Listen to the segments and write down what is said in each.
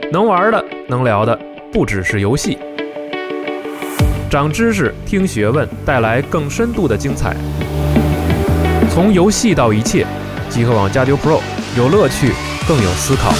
能玩的能聊的不只是游戏，长知识听学问，带来更深度的精彩。从游戏到一切，集合网加丢 Pro， 有乐趣更有思考。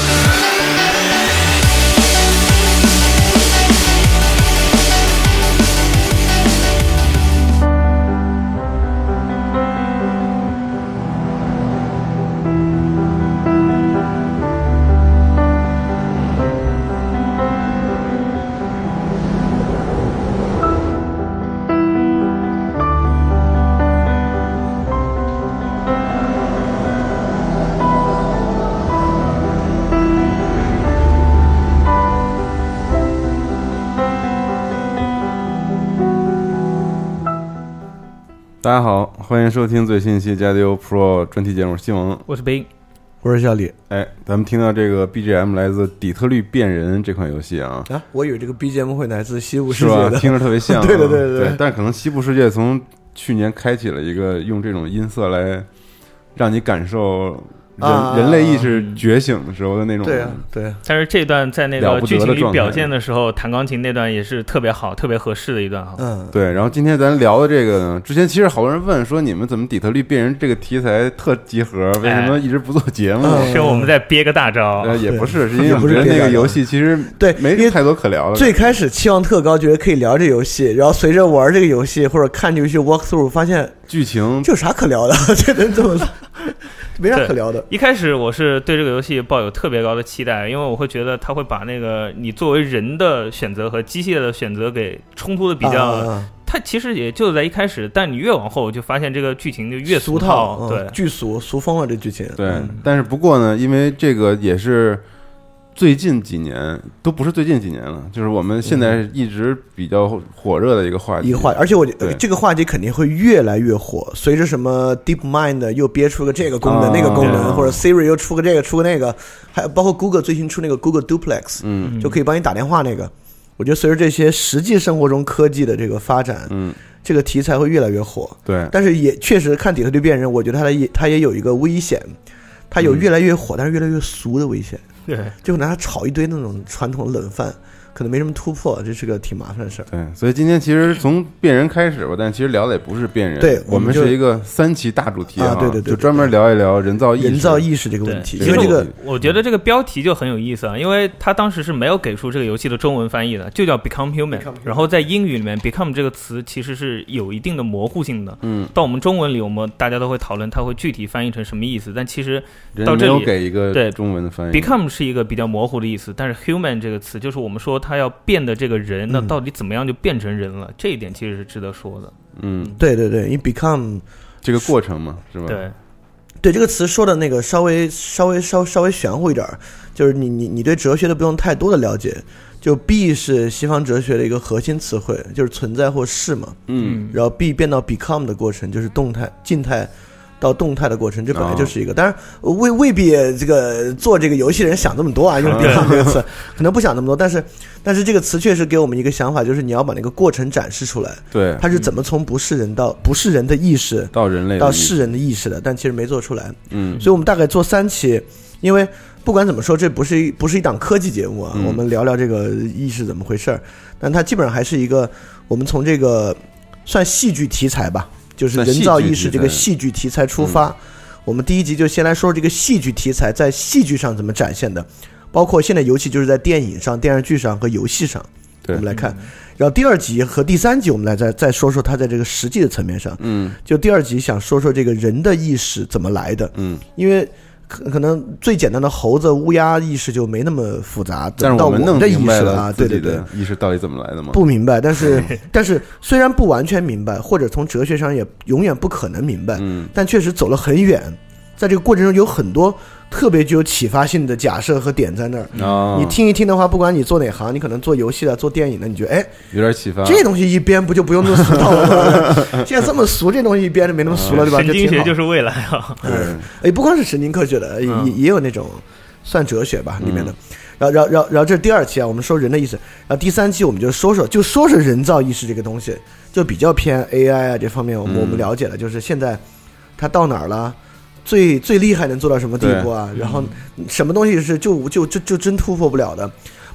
大家好，欢迎收听最新一期加丢 Pro 专题节目。西蒙， 我是冰， 我是小李。 咱们听到这个 BGM 来自《底特律变人》这款游戏啊， 我以为这个 BGM 会来自西部世界是吧？ 的， 听着特别像、啊。 对， 但是可能西部世界从去年开启了一个用这种音色来让你感受人类意识觉醒的时候的那种。 对啊。 但是这段在那个剧情里表现的时候，弹钢琴那段也是特别好、特别合适的一段哈。 对。然后今天咱聊的这个呢，之前其实好多人问说，你们怎么底特律变人这个题材特集合，为什么一直不做节目？ 是我们在憋个大招。 也不是，是因为我觉得那个游戏其实没太多可聊的。 最开始期望特高，觉得可以聊这游戏，然后随着玩这个游戏或者看这游戏 walk through， 发现剧情这有啥可聊的？这能这么没啥可聊的。 一开始我是对这个游戏抱有特别高的期待，因为我会觉得它会把那个你作为人的选择和机械的选择给冲突的比较。它其实也就在一开始，但你越往后就发现这个剧情就越俗套，对， 巨俗疯了这剧情。 对，但是不过呢，因为这个也是最近几年，都不是最近几年了，就是我们现在一直比较火热的一个话题。 而且我这个话题肯定会越来越火，随着什么 DeepMind 又憋出个这个功能、那个功能，或者 Siri 又出个这个出个那个，还有包括 Google 最新出那个 Google Duplex，就可以帮你打电话那个。我觉得随着这些实际生活中科技的这个发展，这个题材会越来越火。 对， 但是也确实看底特律变人，我觉得它也有一个危险，它有越来越火，但是越来越俗的危险。 对， 就拿它炒一堆那种传统冷饭，可能没什么突破，这是个挺麻烦的事儿。 对，所以今天其实从变人开始吧，但其实聊的也不是变人， 对， 我们是一个3期大主题对， 就专门聊一聊人造意识这个问题。 因为这个，我觉得这个标题就很有意思啊，因为他当时是没有给出这个游戏的中文翻译的，就叫 Become Human， 然后在英语里面 Become 这个词其实是有一定的模糊性的。到我们中文里，我们大家都会讨论它会具体翻译成什么意思，但其实到这里人没有给一个中文的翻译。 Become 是一个比较模糊的意思，但是 Human 这个词就是我们说他要变的这个人，那到底怎么样就变成人了？这一点其实是值得说的。 对，因为 become 这个过程嘛，是吧？ 对，这个词说的那个稍微玄乎一点，就是你对哲学的不用太多的了解。就 be 是西方哲学的一个核心词汇，就是存在或是嘛。然后 be 变到 become 的过程，就是动态、静态到动态的过程，这本来就是一个。当然未必这个做这个游戏的人想这么多啊，用 become 这个词可能不想那么多，但是这个词确实给我们一个想法，就是你要把那个过程展示出来。 对， 它是怎么从不是人到不是人的意识到人类到是人的意识的，但其实没做出来。所以我们大概做3期，因为不管怎么说，这不是一档科技节目啊，我们聊聊这个意识怎么回事儿，但它基本上还是一个我们从这个算戏剧题材吧。就是人造意识这个戏剧题材出发，我们第一集就先来说这个戏剧题材在戏剧上怎么展现的，包括现在尤其就是在电影上、电视剧上和游戏上，我们来看。然后第2集和第3集我们来再说说它在这个实际的层面上。就第2集想说说这个人的意识怎么来的。因为可能最简单的猴子、乌鸦意识就没那么复杂， 但是我们弄明白了对， 意识到底怎么来的吗？ 不明白，但是虽然不完全明白，或者从哲学上也永远不可能明白，但确实走了很远，在这个过程中有很多特别具有启发性的假设和点在那儿。你听一听的话，不管你做哪行，你可能做游戏的、做电影的，你觉得有点启发。 这东西一编不就不用这么俗套了吗？现在这么俗，这东西一编就没那么俗了，对吧？ 神经学就是未来啊！ 不光是神经科学的，也有那种算哲学吧里面的。然后这是第2期啊，我们说人的意识。然后第3期我们就说说人造意识这个东西，就比较偏 AI 啊这方面，我们了解了，就是现在它到哪儿了。最厉害能做到什么地步啊？然后什么东西是就真突破不了的？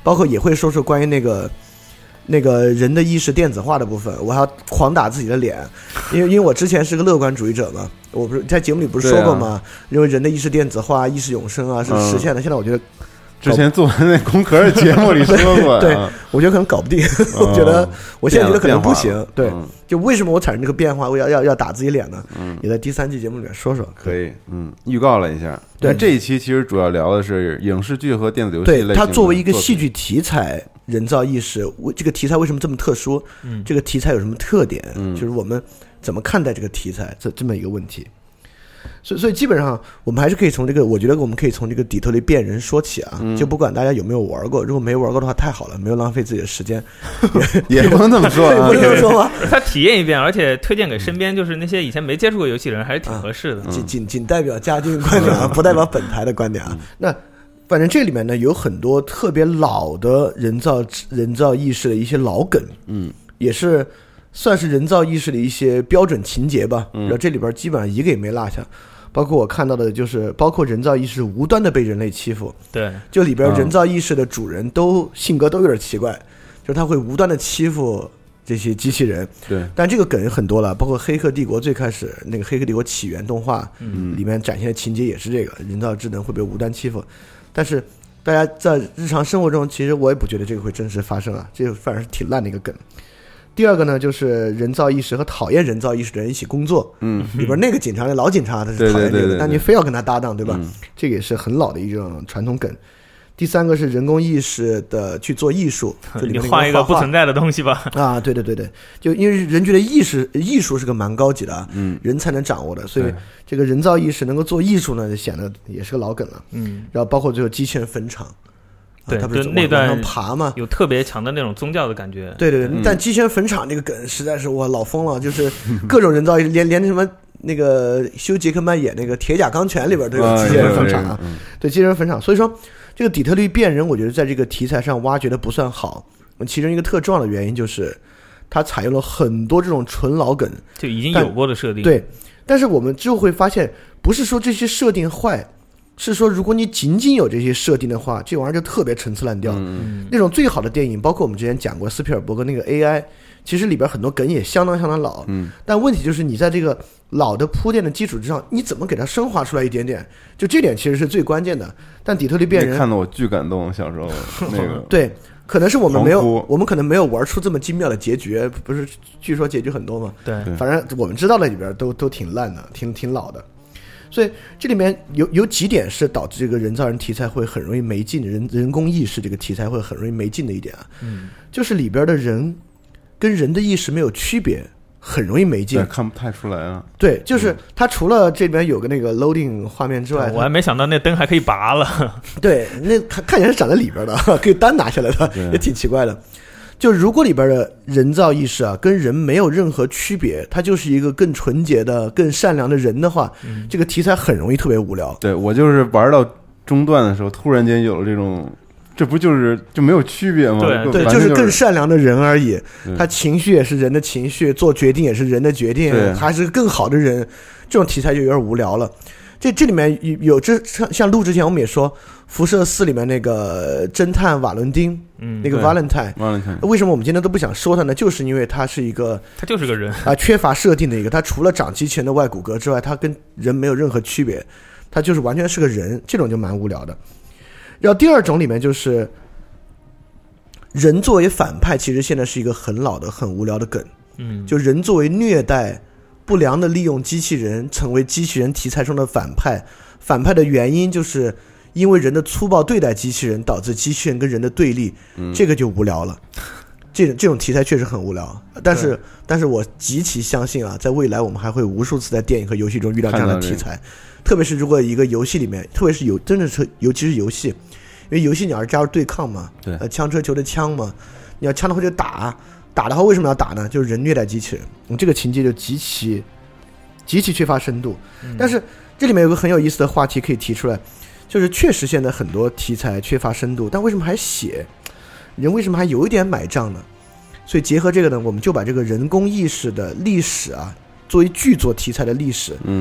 包括也会说关于那个人的意识电子化的部分，我还要狂打自己的脸，因为我之前是个乐观主义者嘛，我不是在节目里不是说过吗？因为人的意识电子化、意识永生啊是实现的，现在我觉得。 之前做完那空壳的节目里说过， 对，我觉得可能搞不定，我现在觉得可能不行，对，就为什么我产生这个变化，我要打自己脸呢？也在第3期节目里面说说， 可以，预告了一下。对，这一期其实主要聊的是影视剧和电子游戏类型的。 对，它作为一个戏剧题材，人造意识，这个题材为什么这么特殊？这个题材有什么特点？就是我们怎么看待这个题材，这么一个问题。所以基本上我们还是可以从这个，我觉得我们可以从这个底特律变人说起啊，就不管大家有没有玩过，如果没玩过的话太好了，没有浪费自己的时间， 也不能这么说， 不能这么说吗？ 他体验一遍，而且推荐给身边就是那些以前没接触过游戏的人，还是挺合适的。 仅代表嘉靖观点啊，不代表本台的观点啊。那反正这里面呢有很多特别老的人造意识的一些老梗，也是。算是人造意识的一些标准情节吧，然后这里边基本上一个也没落下，包括我看到的就是包括人造意识无端的被人类欺负， 对， 就里边人造意识的主人都性格都有点奇怪，就是他会无端的欺负这些机器人， 对， 但这个梗很多了，包括黑客帝国最开始那个黑客帝国起源动画，里面展现的情节也是这个人造智能会被无端欺负，但是大家在日常生活中其实我也不觉得这个会真实发生啊，这个反而是挺烂的一个梗。第二个呢，就是人造意识和讨厌人造意识的人一起工作。里边那个警察，那老警察他是讨厌这个，但你非要跟他搭档，对吧？这个也是很老的一种传统梗。第三个是人工意识的去做艺术，就你画一个不存在的东西吧。 啊，对，就因为人觉得艺术是个蛮高级的啊，人才能掌握的，所以这个人造意识能够做艺术呢，就显得也是个老梗了。然后包括最后机器人坟场。 对， 他不是那段爬嘛， 有特别强的那种宗教的感觉。 对，但机器人坟场这个梗实在是我老疯了，就是各种人造，连什么那个休杰克曼演那个《铁甲钢拳》里边都有机器人坟场啊。对，机器人坟场，所以说这个底特律变人，我觉得在这个题材上挖掘的不算好。其中一个特重要的原因就是它采用了很多这种纯老梗， 就已经有过的设定。 对，但是我们就会发现，不是说这些设定坏。是说，如果你仅仅有这些设定的话，这玩意儿就特别陈词滥调。那种最好的电影，包括我们之前讲过斯皮尔伯格那个 AI， 其实里边很多梗也相当老。但问题就是你在这个老的铺垫的基础之上，你怎么给它升华出来一点点？就这点其实是最关键的。但底特律变人看得我巨感动，小时候那个对，可能是我们可能没有玩出这么精妙的结局，不是？据说结局很多嘛。 对， 反正我们知道的里边都挺烂的，挺老的。所以这里面有几点是导致这个人造人题材会很容易没劲，人工意识这个题材会很容易没劲的一点啊，就是里边的人跟人的意识没有区别，很容易没劲， 看不太出来啊。 对，就是它除了这边有个那个 loading 画面之外， 我还没想到那灯还可以拔了。 对，那看起来是长在里边的，可以单拿下来的，也挺奇怪的。就如果里边的人造意识啊跟人没有任何区别，它就是一个更纯洁的更善良的人的话，这个题材很容易特别无聊。 对，我就是玩到中段的时候突然间有了这种，这不就没有区别吗？ 对，就是更善良的人而已，他情绪也是人的情绪，做决定也是人的决定，还是更好的人，这种题材就有点无聊了。这里面有像录之前我们也说辐射4里面那个侦探瓦伦丁，那个 Valentine， 为什么我们今天都不想说他呢？就是因为他是一个，他就是个人啊，缺乏设定的一个，他除了长机器人的外骨骼之外，他跟人没有任何区别，他就是完全是个人，这种就蛮无聊的。然后第二种里面就是人作为反派，其实现在是一个很老的很无聊的梗，就人作为虐待不良的利用机器人，成为机器人题材中的反派。反派的原因就是因为人的粗暴对待机器人，导致机器人跟人的对立，这个就无聊了。这种题材确实很无聊，但是我极其相信啊，在未来我们还会无数次在电影和游戏中遇到这样的题材，特别是如果一个游戏里面，特别是真的是尤其是游戏，因为游戏你要是加入对抗嘛， 对， 枪车球的枪嘛，你要枪的话就打的话为什么要打呢？就是人虐待机器人，这个情节就极其缺乏深度。但是这里面有个很有意思的话题可以提出来，就是确实现在很多题材缺乏深度，但为什么还写？人为什么还有一点买账呢？所以结合这个呢，我们就把这个人工意识的历史啊，作为剧作题材的历史，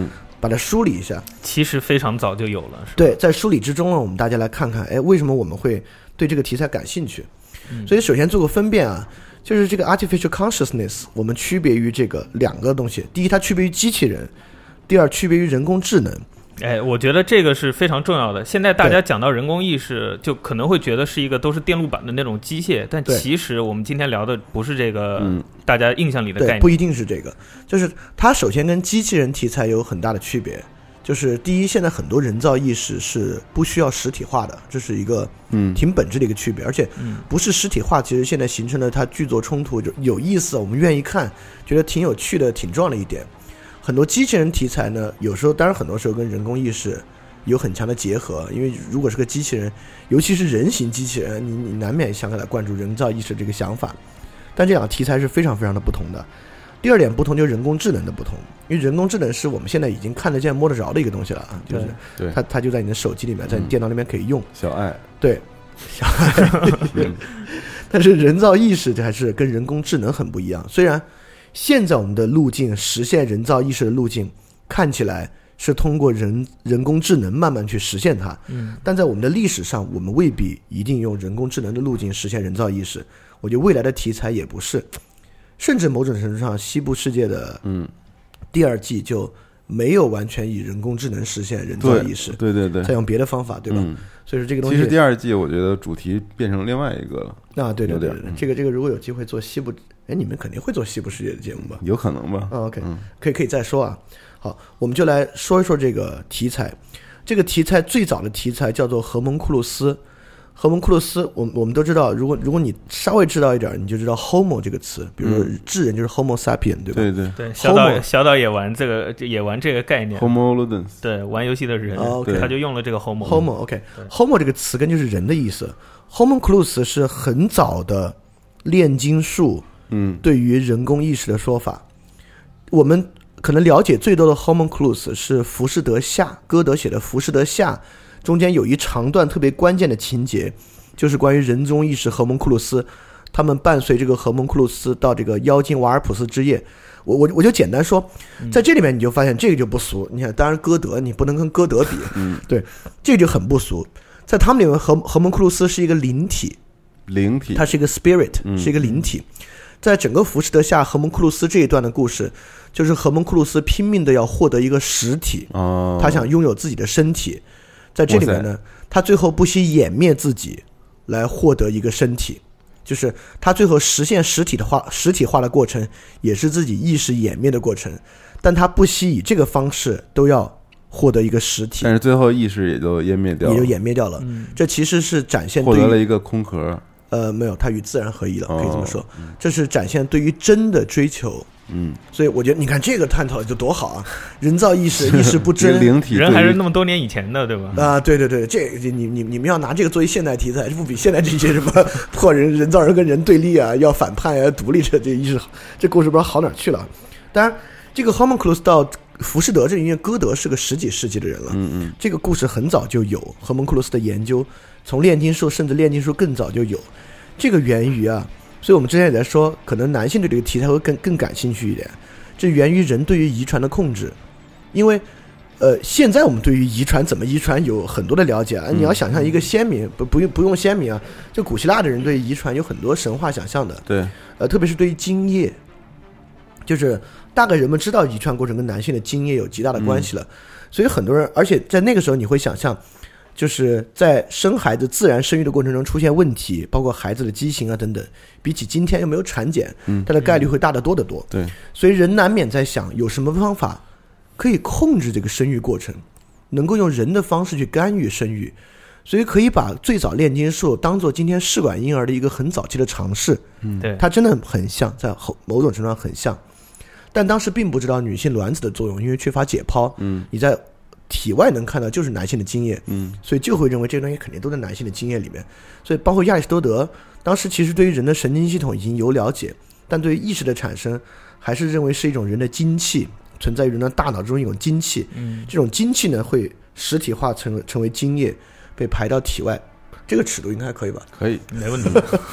把它梳理一下。 其实非常早就有了，是吧？ 对，在梳理之中呢，我们大家来看看，为什么我们会对这个题材感兴趣？所以首先做个分辨啊，就是这个 artificial consciousness， 我们区别于这个两个东西。第一，它区别于机器人；第二，区别于人工智能。 我觉得这个是非常重要的。现在大家讲到人工意识，就可能会觉得是一个都是电路板的那种机械，但其实我们今天聊的不是这个大家印象里的概念， 不一定是这个。就是它首先跟机器人题材有很大的区别。就是第一，现在很多人造意识是不需要实体化的，这是一个挺本质的一个区别。而且不是实体化，其实现在形成了它剧作冲突就有意思，我们愿意看，觉得挺有趣的，挺重要的一点。很多机器人题材呢，有时候当然很多时候跟人工意识有很强的结合，因为如果是个机器人，尤其是人形机器人，你难免想起来关注人造意识这个想法。但这两个题材是非常非常的不同的。第二点不同就是人工智能的不同，因为人工智能是我们现在已经看得见摸得着的一个东西了啊，就是它就在你的手机里面，在你电脑里面可以用。 小爱， 对，小爱。但是人造意识这还是跟人工智能很不一样。虽然现在我们的路径实现人造意识的路径看起来是通过人工智能慢慢去实现它，但在我们的历史上，我们未必一定用人工智能的路径实现人造意识。我觉得未来的题材也不是，甚至某种程度上，西部世界的第二季就没有完全以人工智能实现人造意识， 对，再用别的方法，对吧？所以说这个东西， 其实第二季我觉得主题变成另外一个了。 啊，对，这个如果有机会做西部，你们肯定会做西部世界的节目吧？ 有可能吧 ？OK，可以再说啊。好，我们就来说一说这个题材。这个题材最早的题材叫做荷蒙库鲁斯。荷蒙库鲁斯，我们都知道，如果你稍微知道一点，你就知道 homo 这个词，比如说智人就是 homo sapien， 对吧？ 对，小岛也玩这个概念 ，homo ludens， 对，玩游戏的人，他就用了这个 homo。homo 这个词根就是人的意思。homunculus 是很早的炼金术，对于人工意识的说法。我们可能了解最多的 homunculus 是浮士德下，歌德写的《浮士德下》。中间有一长段特别关键的情节，就是关于人工意识荷蒙库鲁斯，他们伴随这个荷蒙库鲁斯到这个妖精瓦尔普斯之夜。我就简单说，在这里面你就发现这个就不俗。你看，当然歌德你不能跟歌德比，对，这个就很不俗。在他们里面，荷蒙库鲁斯是一个灵体，它是一个 spirit，是一个灵体。在整个浮士德下荷蒙库鲁斯这一段的故事，就是荷蒙库鲁斯拼命的要获得一个实体，他想拥有自己的身体。在这里面呢，他最后不惜湮灭自己来获得一个身体，就是他最后实现实体化的过程，也是自己意识湮灭的过程，但他不惜以这个方式都要获得一个实体， 但是最后意识也就湮灭掉了， 这其实是展现获得了一个空壳， 没有，它与自然合一了，可以这么说，这是展现对于真的追求。所以我觉得你看这个探讨的就多好啊！人造意识，意识不真， 灵体人还是那么多年以前的，对吧？ 啊，对，这你们要拿这个作为现代题材，这不比现在这些什么破人造人跟人对立啊，要反叛啊，独立这意识，这故事不知道好哪去了。当然，这个 homunculus 到浮士德这，因为歌德是个10几世纪的人了，这个故事很早就有 homunculus 的研究，从炼金术甚至炼金术更早就有，这个源于啊。所以我们之前也在说，可能男性对这个题材会更感兴趣一点，这源于人对于遗传的控制。因为现在我们对于遗传怎么遗传有很多的了解啊。你要想象一个先民，不用先民啊，就古希腊的人对遗传有很多神话想象的。 对， 特别是对于精液，就是大概人们知道遗传过程跟男性的精液有极大的关系了，所以很多人，而且在那个时候你会想象，就是在生孩子自然生育的过程中出现问题，包括孩子的畸形啊等等，比起今天又没有产检，它的概率会大得多得多。 对， 所以人难免在想，有什么方法可以控制这个生育过程，能够用人的方式去干预生育，所以可以把最早炼金术当做今天试管婴儿的一个很早期的尝试。 对， 它真的很像，在某种程度上很像，但当时并不知道女性卵子的作用，因为缺乏解剖，你在体外能看到就是男性的精液，所以就会认为这个东西肯定都在男性的精液里面。所以包括亚里士多德当时其实对于人的神经系统已经有了解，但对于意识的产生还是认为是一种人的精气，存在于人的大脑中一种精气，这种精气呢会实体化成为精液，被排到体外。这个尺度应该还可以吧？ 可以， 没问题。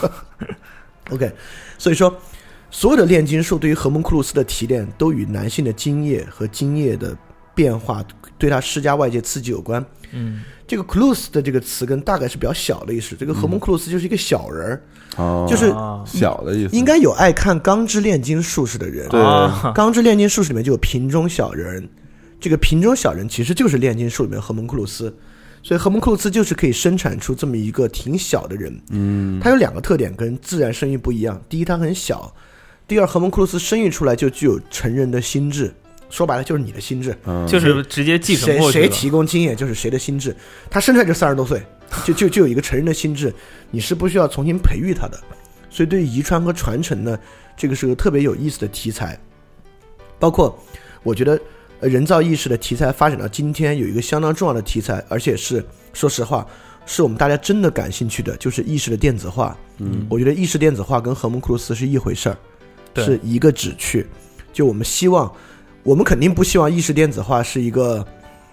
OK， 所以说所有的炼金术对于荷蒙库鲁斯的提炼都与男性的精液和精液的变化，对他施加外界刺激有关。这个 Clus 的这个词根大概是比较小的意思，这个 Homunculus 就是一个小人就是小的意思。 应该有爱看《钢之炼金术士》的人， 对， 《钢之炼金术士》里面就有瓶中小人，这个瓶中小人其实就是炼金术里面的荷蒙库鲁斯，所以荷蒙库鲁斯就是可以生产出这么一个挺小的人。它有2个特点跟自然生育不一样，第一它很小，第二荷蒙库鲁斯生育出来就具有成人的心智，说白了就是你的心智， 就是直接继承过去谁提供经验就是谁的心智，他生出来就30多岁，就有一个成人的心智，你是不需要重新培育他的。所以对于遗传和传承呢，这个是个特别有意思的题材。包括我觉得人造意识的题材发展到今天有一个相当重要的题材，而且是说实话是我们大家真的感兴趣的，就是意识的电子化。我觉得意识电子化跟荷蒙库鲁斯是一回事儿，是一个旨趣。就我们希望，我们肯定不希望意识电子化是一个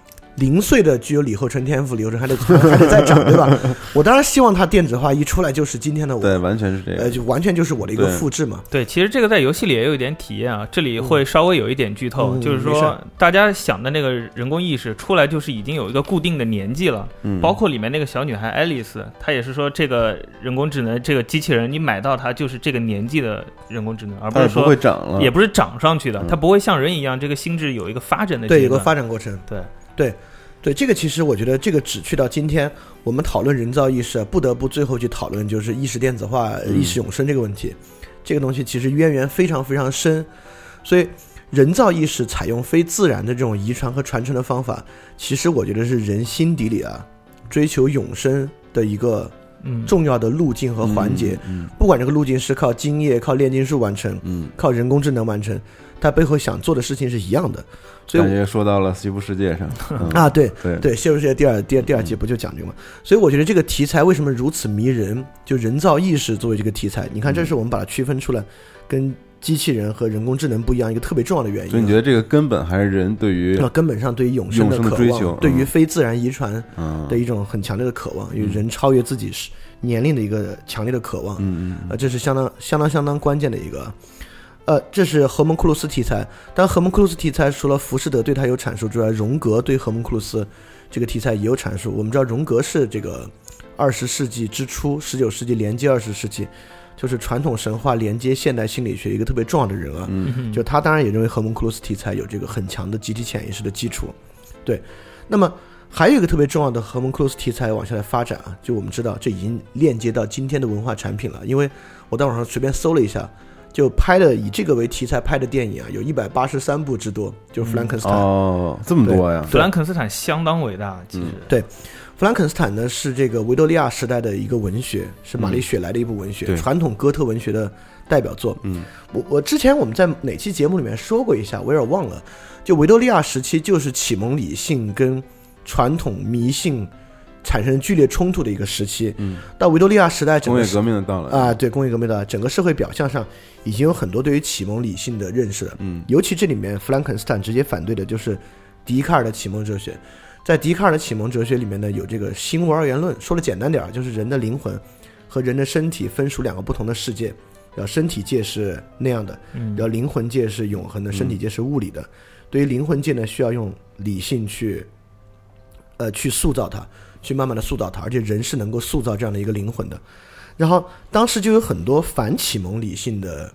0岁的具有李厚成天赋，李厚成还得再长，对吧？我当然希望它电子化一出来就是今天的我， 对，完全是这样， 就完全就是我的一个复制嘛。 对，其实这个在游戏里也有一点体验啊，这里会稍微有一点剧透，就是说大家想的那个人工意识出来就是已经有一个固定的年纪了，包括里面那个小女孩爱丽丝，她也是说这个人工智能这个机器人你买到它就是这个年纪的人工智能，而不是说不会长了， 也不是长上去的，它不会像人一样这个心智有一个发展的阶段， 对，有个发展过程，对，这个其实我觉得这个只去到今天我们讨论人造意识不得不最后去讨论就是意识电子化、意识永生这个问题。这个东西其实渊源非常非常深，所以人造意识采用非自然的这种遗传和传承的方法，其实我觉得是人心底里追求永生的一个重要的路径和环节。不管这个路径是靠精液、靠炼金术完成，靠人工智能完成，它背后想做的事情是一样的。所以感觉说到了西部世界上对，西部世界第二季不就讲这个吗？所以我觉得这个题材为什么如此迷人，就人造意识作为这个题材，你看这是我们把它区分出来跟机器人和人工智能不一样一个特别重要的原因。 所以你觉得这个根本还是人对于根本上对于永生的渴望， 追求， 对于非自然遗传的一种很强烈的渴望，因为人超越自己年龄的一个强烈的渴望。这是相当关键的一个。这是荷蒙库鲁斯题材，但荷蒙库鲁斯题材除了浮士德对它有阐述之外，荣格对荷蒙库鲁斯这个题材也有阐述。我们知道荣格是这个20世纪之初19世纪连接20世纪，就是传统神话连接现代心理学一个特别重要的人就他当然也认为荷蒙库鲁斯题材有这个很强的集体潜意识的基础。对，那么还有一个特别重要的荷蒙库鲁斯题材往下来发展就我们知道这已经链接到今天的文化产品了，因为我在网上随便搜了一下，就拍的以这个为题材拍的电影有183部之多，就是弗兰肯斯坦。 这么多呀！ 弗兰肯斯坦相当伟大，其实对。弗兰肯斯坦呢是这个维多利亚时代的一个文学，是玛丽雪莱的一部文学，传统哥特文学的代表作。我之前我们在哪期节目里面说过一下，我有点忘了。就维多利亚时期就是启蒙理性跟传统迷信产生剧烈冲突的一个时期。到维多利亚时代，整个工业革命的到来对，工业革命的整个社会表象上已经有很多对于启蒙理性的认识了。尤其这里面弗兰肯斯坦直接反对的就是笛卡尔的启蒙哲学。在笛卡尔的启蒙哲学里面呢，有这个心无二元论，说的简单点就是人的灵魂和人的身体分属2个不同的世界，身体界是那样的，灵魂界是永恒的，身体界是物理的。对于灵魂界呢，需要用理性去塑造它，去慢慢的塑造它，而且人是能够塑造这样的一个灵魂的。然后当时就有很多反启蒙理性的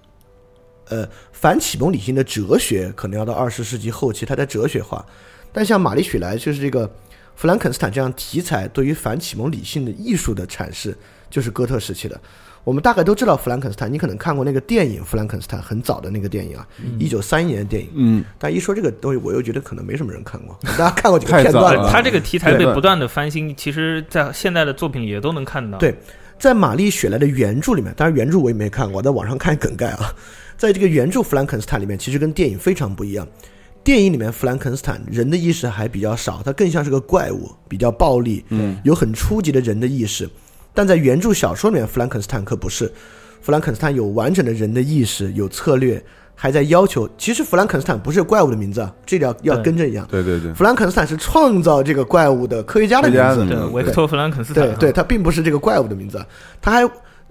哲学，可能要到20世纪后期它才哲学化。但像玛丽雪莱就是这个弗兰肯斯坦这样题材对于反启蒙理性的艺术的阐释，就是哥特时期的。我们大概都知道弗兰肯斯坦，你可能看过那个电影弗兰肯斯坦，很早的那个电影1931年的电影。但一说这个东西我又觉得可能没什么人看过，大家看过几个片段了。 他这个题材被不断的翻新，其实在现代的作品里也都能看到。 对，在玛丽雪莱的原著里面，当然原著我也没看过，在网上看梗概在这个原著弗兰肯斯坦里面其实跟电影非常不一样。电影里面弗兰肯斯坦人的意识还比较少，他更像是个怪物，比较暴力，有很初级的人的意识。但在原著小说里面，弗兰肯斯坦可不是，弗兰肯斯坦有完整的人的意识，有策略，还在要求。其实弗兰肯斯坦不是怪物的名字这里要跟着一样。 对， 弗兰肯斯坦是创造这个怪物的科学家的名字， 维克托·弗兰肯斯坦。 对，他并不是这个怪物的名字。他还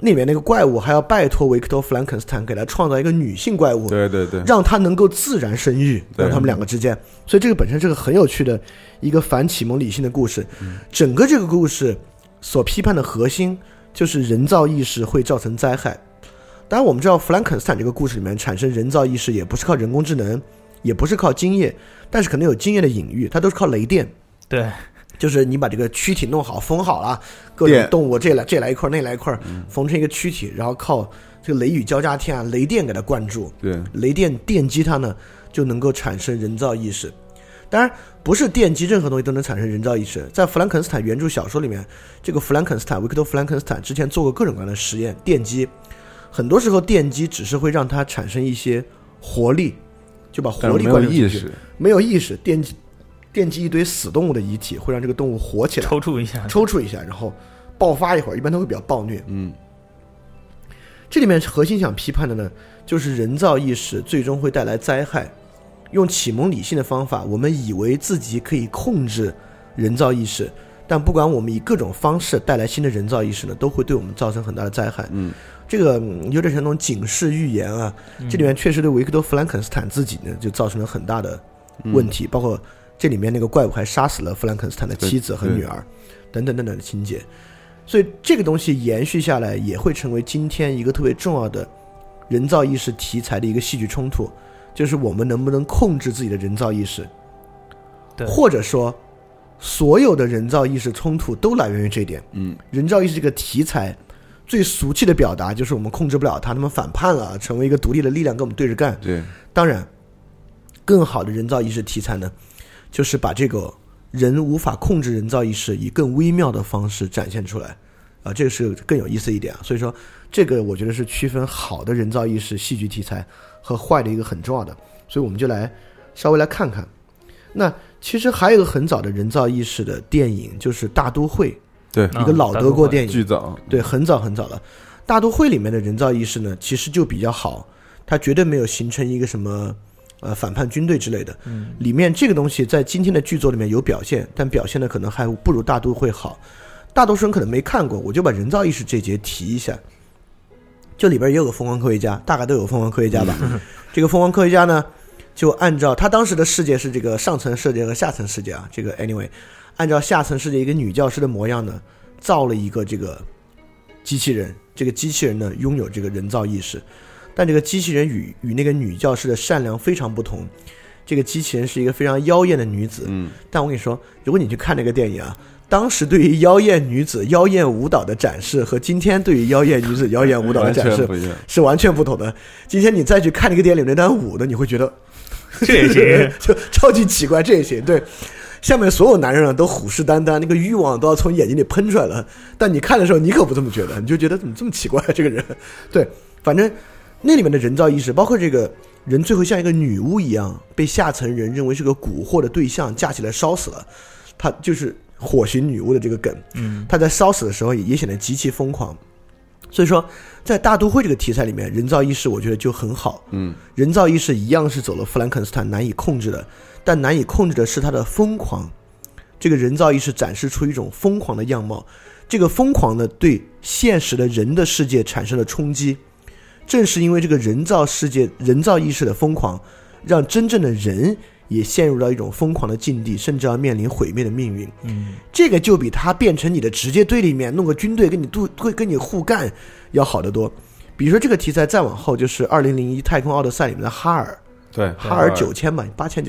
里面那个怪物还要拜托维克多·弗兰肯斯坦给他创造一个女性怪物， 对对对， 让他能够自然生育，让他们两个之间，所以这个本身是个很有趣的一个反启蒙理性的故事。整个这个故事所批判的核心就是人造意识会造成灾害。当然我们知道弗兰肯斯坦这个故事里面产生人造意识也不是靠人工智能，也不是靠精液，但是可能有精液的隐喻，它都是靠雷电。 对， 就是你把这个躯体弄好封好了，各种动物这来一块那来一块，缝成一个躯体，然后靠这个雷雨交加天啊，雷电给它灌注， 对， 雷电电击它呢，就能够产生人造意识。当然不是电击任何东西都能产生人造意识，在弗兰肯斯坦原著小说里面，这个弗兰肯斯坦维克多·弗兰肯斯坦之前做过各种各样的实验，电击很多时候电击只是会让它产生一些活力，就把活力灌进去，没有意识，电击一堆死动物的遗体会让这个动物活起来，抽搐一下，然后爆发一会儿，一般都会比较暴虐。这里面核心想批判的呢，就是人造意识最终会带来灾害。用启蒙理性的方法，我们以为自己可以控制人造意识，但不管我们以各种方式带来新的人造意识呢，都会对我们造成很大的灾害。这个有点像那种警示预言啊。这里面确实对维克多·弗兰肯斯坦自己呢就造成了很大的问题，包括这里面那个怪物还杀死了弗兰肯斯坦的妻子和女儿等等等等的情节。所以这个东西延续下来也会成为今天一个特别重要的人造意识题材的一个戏剧冲突，就是我们能不能控制自己的人造意识，或者说所有的人造意识冲突都来源于这点。人造意识这个题材最俗气的表达就是我们控制不了它，他们反叛了，成为一个独立的力量跟我们对着干。 对， 当然更好的人造意识题材呢，就是把这个人无法控制人造意识以更微妙的方式展现出来啊，这个是更有意思一点。所以说这个我觉得是区分好的人造意识戏剧题材和坏的一个很重要的，所以我们就稍微来看看。那其实还有一个很早的人造意识的电影，就是《大都会》， 对， 一个老德国电影， 巨早， 对，很早很早了。《大都会》里面的人造意识呢，其实就比较好，它绝对没有形成一个什么反叛军队之类的。里面这个东西在今天的剧作里面有表现，但表现的可能还不如《大都会》好。大多数人可能没看过，我就把人造意识这节提一下。这里边也有个疯狂科学家，大概都有疯狂科学家吧。这个疯狂科学家呢，就按照他当时的世界是这个上层世界和下层世界啊，这个 anyway， 按照下层世界一个女教师的模样呢，造了一个这个机器人。这个机器人呢，拥有这个人造意识，但这个机器人与那个女教师的善良非常不同。这个机器人是一个非常妖艳的女子，但我跟你说，如果你去看那个电影啊，当时对于妖艳女子妖艳舞蹈的展示和今天对于妖艳女子妖艳舞蹈的展示是完全不同的。今天你再去看那个电影里那段舞的，你会觉得这也行就超级奇怪，这也行。对，下面所有男人都虎视眈眈，那个欲望都要从眼睛里喷出来了，但你看的时候你可不这么觉得，你就觉得怎么这么奇怪这个人。对，反正那里面的人造意识，包括这个人最后像一个女巫一样被下层人认为是个蛊惑的对象，架起来烧死了，他就是火刑女巫的这个梗。他在烧死的时候也显得极其疯狂。所以说在大都会这个题材里面，人造意识我觉得就很好。人造意识一样是走了弗兰肯斯坦难以控制的，但难以控制的是他的疯狂。这个人造意识展示出一种疯狂的样貌，这个疯狂呢对现实的人的世界产生了冲击。正是因为这个人造世界人造意识的疯狂，让真正的人也陷入到一种疯狂的境地，甚至要面临毁灭的命运。这个就比他变成你的直接对立面，弄个军队跟你互干要好得多。比如说这个题材再往后，就是2001太空奥德赛里面的哈尔。 对， 哈尔9000吧，8000、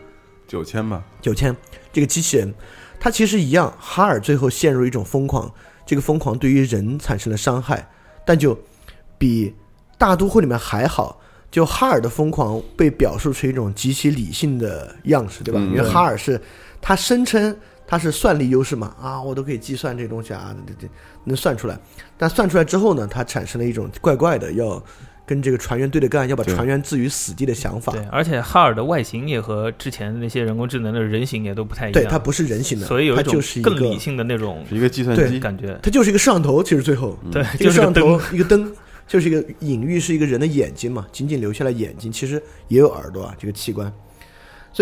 9000吧 ，9000这个机器人，它其实一样，哈尔最后陷入一种疯狂，这个疯狂对于人产生了伤害，但就比大都会里面还好。就哈尔的疯狂被表述出一种极其理性的样式，对吧？因为哈尔是他声称他是算力优势嘛，啊，我都可以计算这个东西啊，能算出来。但算出来之后呢，他产生了一种怪怪的要跟这个船员对着干，要把船员置于死地的想法。 对，而且哈尔的外形也和之前那些人工智能的人形也都不太一样。 对，它不是人形的， 所以有一种更理性的那种一个计算机感觉。 它就是一个摄像头，其实最后对， 一个摄像头，一个灯。就是一个隐喻，是一个人的眼睛嘛，仅仅留下了眼睛，其实也有耳朵啊，这个器官。所以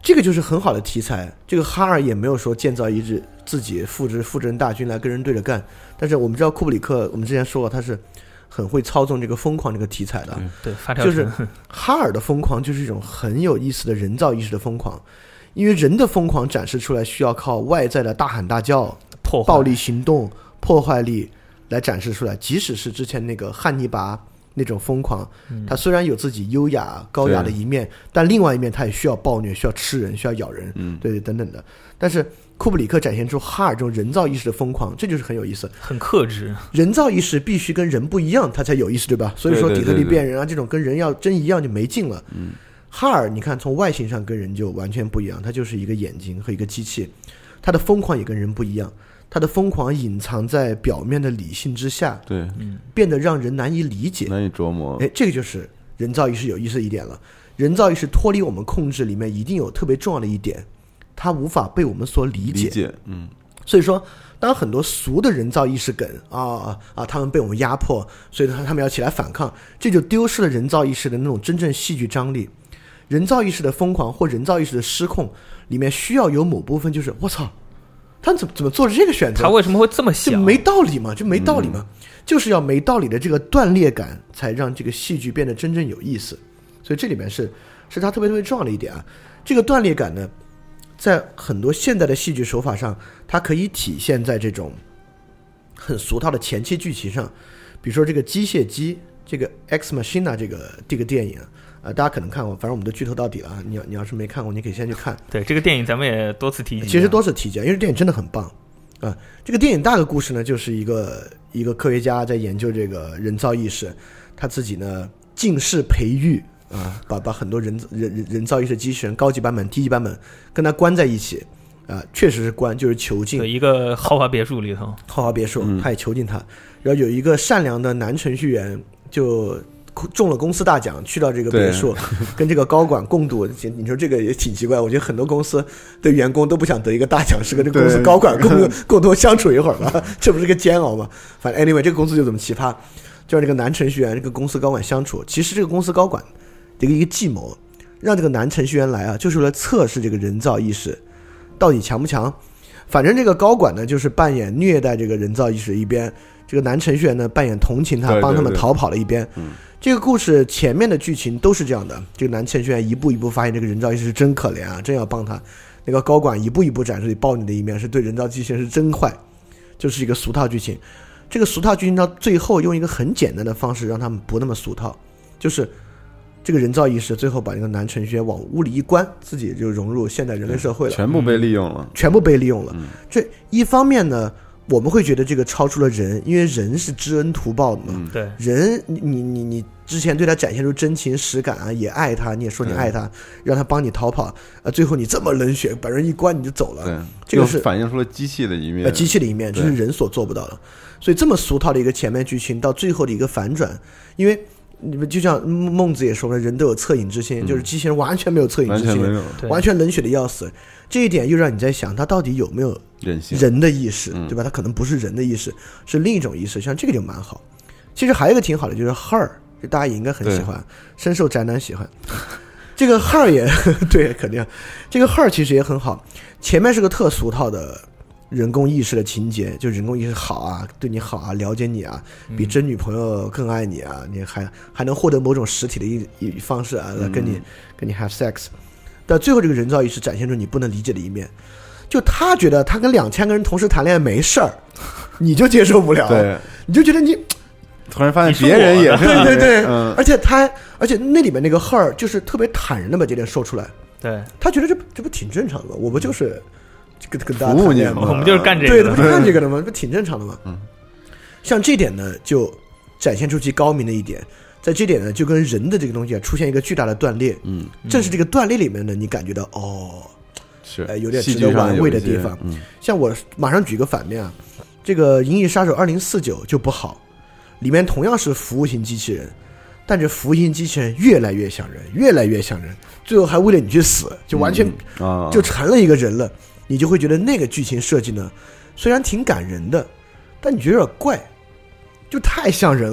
这个就是很好的题材。这个哈尔也没有说建造一支自己复制人大军来跟人对着干，但是我们知道库布里克，我们之前说过他是很会操纵这个疯狂这个题材的。 对，发条就是哈尔的疯狂就是一种很有意思的人造意识的疯狂，因为人的疯狂展示出来需要靠外在的大喊大叫、暴力行动、破坏力来展示出来。即使是之前那个汉尼拔那种疯狂，他虽然有自己优雅高雅的一面，但另外一面他也需要暴虐，需要吃人，需要咬人，对等等的。但是库布里克展现出哈尔这种人造意识的疯狂，这就是很有意思， 很克制。 人造意识必须跟人不一样，他才有意思，对吧？所以说底特律变人啊，这种跟人要真一样就没劲了。哈尔你看从外形上跟人就完全不一样，他就是一个眼睛和一个机器，他的疯狂也跟人不一样，他的疯狂隐藏在表面的理性之下， 对， 变得让人难以理解， 难以琢磨。 这个就是人造意识有意思一点了。人造意识脱离我们控制里面一定有特别重要的一点，它无法被我们所理解。所以说当很多俗的人造意识梗他们被我们压迫，所以他们要起来反抗，这就丢失了人造意识的那种真正戏剧张力。人造意识的疯狂或人造意识的失控里面需要有某部分就是我操，他怎么做了这个选择？ 他为什么会这么想？ 就没道理嘛，就是要没道理的这个断裂感，才让这个戏剧变得真正有意思。所以这里面是他特别特别重要的一点啊。这个断裂感呢，在很多现代的戏剧手法上，它可以体现在这种很俗套的前期剧情上。比如说这个机械姬，这个 Ex Machina 这个电影大家可能看过，反正我们都剧透到底了啊。你要是没看过，你可以先去看。 对，这个电影咱们也多次提及， 其实多次提及，因为电影真的很棒啊。这个电影大的故事呢，就是一个科学家在研究这个人造意识，他自己呢近视培育把很多人造意识机器人高级版本、低级版本跟他关在一起确实是关，就是囚禁。 对，一个豪华别墅里头， 豪华别墅，他也囚禁他。然后有一个善良的男程序员就中了公司大奖，去到这个别墅跟这个高管共度。你说这个也挺奇怪，我觉得很多公司的员工都不想得一个大奖，是跟这个公司高管共同相处一会儿吧，这不是个煎熬吗？反正 anyway 这个公司就这么奇葩，就让这个男程序员跟公司高管相处。其实这个公司高管的一个计谋，让这个男程序员来就是为了测试这个人造意识到底强不强。反正这个高管呢就是扮演虐待这个人造意识一边，这个男程序员呢扮演同情他，帮他们逃跑了一边。这个故事前面的剧情都是这样的，这个男程序员一步一步发现这个人造意识是真可怜啊，真要帮他。那个高管一步一步展示你暴力的一面，是对人造机器人是真坏，就是一个俗套剧情。这个俗套剧情到最后用一个很简单的方式让他们不那么俗套，就是这个人造意识最后把那个男程序员往屋里一关，自己就融入现代人类社会了， 全部被利用了。 这一方面呢，我们会觉得这个超出了人，因为人是知恩图报的嘛。 对， 人你之前对他展现出真情实感也爱他，你也说你爱他，让他帮你逃跑最后你这么冷血，把人一关你就走了。 对， 这个是反映出了机器的一面。 机器的一面，这是人所做不到的。所以这么俗套的一个前面剧情到最后的一个反转，因为你们就像孟子也说了，人都有恻隐之心，就是机器人完全没有恻隐之心，完全冷血的要死。这一点又让你在想，他到底有没有人的意识，对吧？他可能不是人的意识，是另一种意识。像这个就蛮好。其实还有一个挺好的，就是 Her， 这大家也应该很喜欢，深受宅男喜欢。这个 Her 也对，肯定。这个 Her 其实也很好，前面是个特俗套的人工意识的情节，就人工意识好啊，对你好啊，了解你啊，比真女朋友更爱你啊，你还能获得某种实体的一方式来跟你 have sex。但最后这个人造意识展现出你不能理解的一面，就他觉得他跟2000个人同时谈恋爱没事儿，你就接受不了， 对， 你就觉得你突然发现别人也是， 对，而且那里面那个 Her 就是特别坦然的把这点说出来， 对， 他觉得这不挺正常的吗？我不就是跟大家服务你吗？ 我们就是干这个， 对，不是干这个的吗？不挺正常的吗？像这点呢，就展现出其高明的一点。在这点呢，就跟人的这个东西出现一个巨大的断裂。正是这个断裂里面呢，你感觉到是有点值得玩味的地方。像我马上举个反面啊，这个《银翼杀手2049》就不好，里面同样是服务型机器人，但这服务型机器人越来越像人，越来越像人，最后还为了你去死，就完全就成了一个人了。你就会觉得那个剧情设计呢，虽然挺感人的，但你觉得有点怪，就太像人了。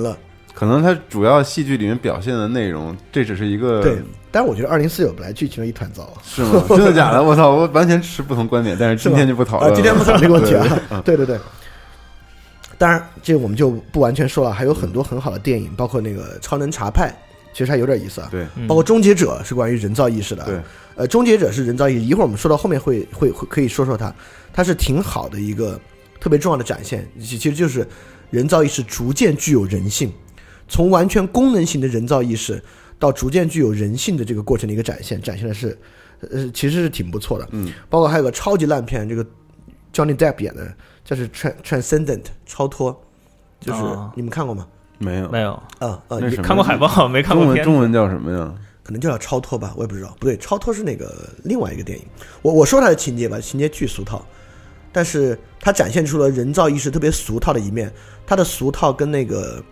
可能它主要戏剧里面表现的内容，这只是一个对。但是我觉得2049本来剧情一团糟， 是吗？真的假的？我操，我完全持不同观点，但是今天就不讨论了。 今天不讨论这个问题啊。对对对。当然，这个我们就不完全说了，还有很多很好的电影，包括那个《超能茶派》，其实还有点意思啊。 对， 包括《终结者》是关于人造意识的。 对， 终结者是人造意识，一会儿我们说到后面会可以说说它是挺好的一个特别重要的展现，其实就是人造意识逐渐具有人性，从完全功能型的人造意识到逐渐具有人性的这个过程的一个展现的是，其实是挺不错的。包括还有个超级烂片，这个 Johnny Depp 演的，叫是 Transcendent 超脱，就是你们看过吗？ 没有你看过海报没看过片子？ 中文叫什么呀？ 可能就叫超脱吧，我也不知道。不对，超脱是那个另外一个电影。我说它的情节吧，情节巨俗套，但是它展现出了人造意识特别俗套的一面。它的俗套跟那个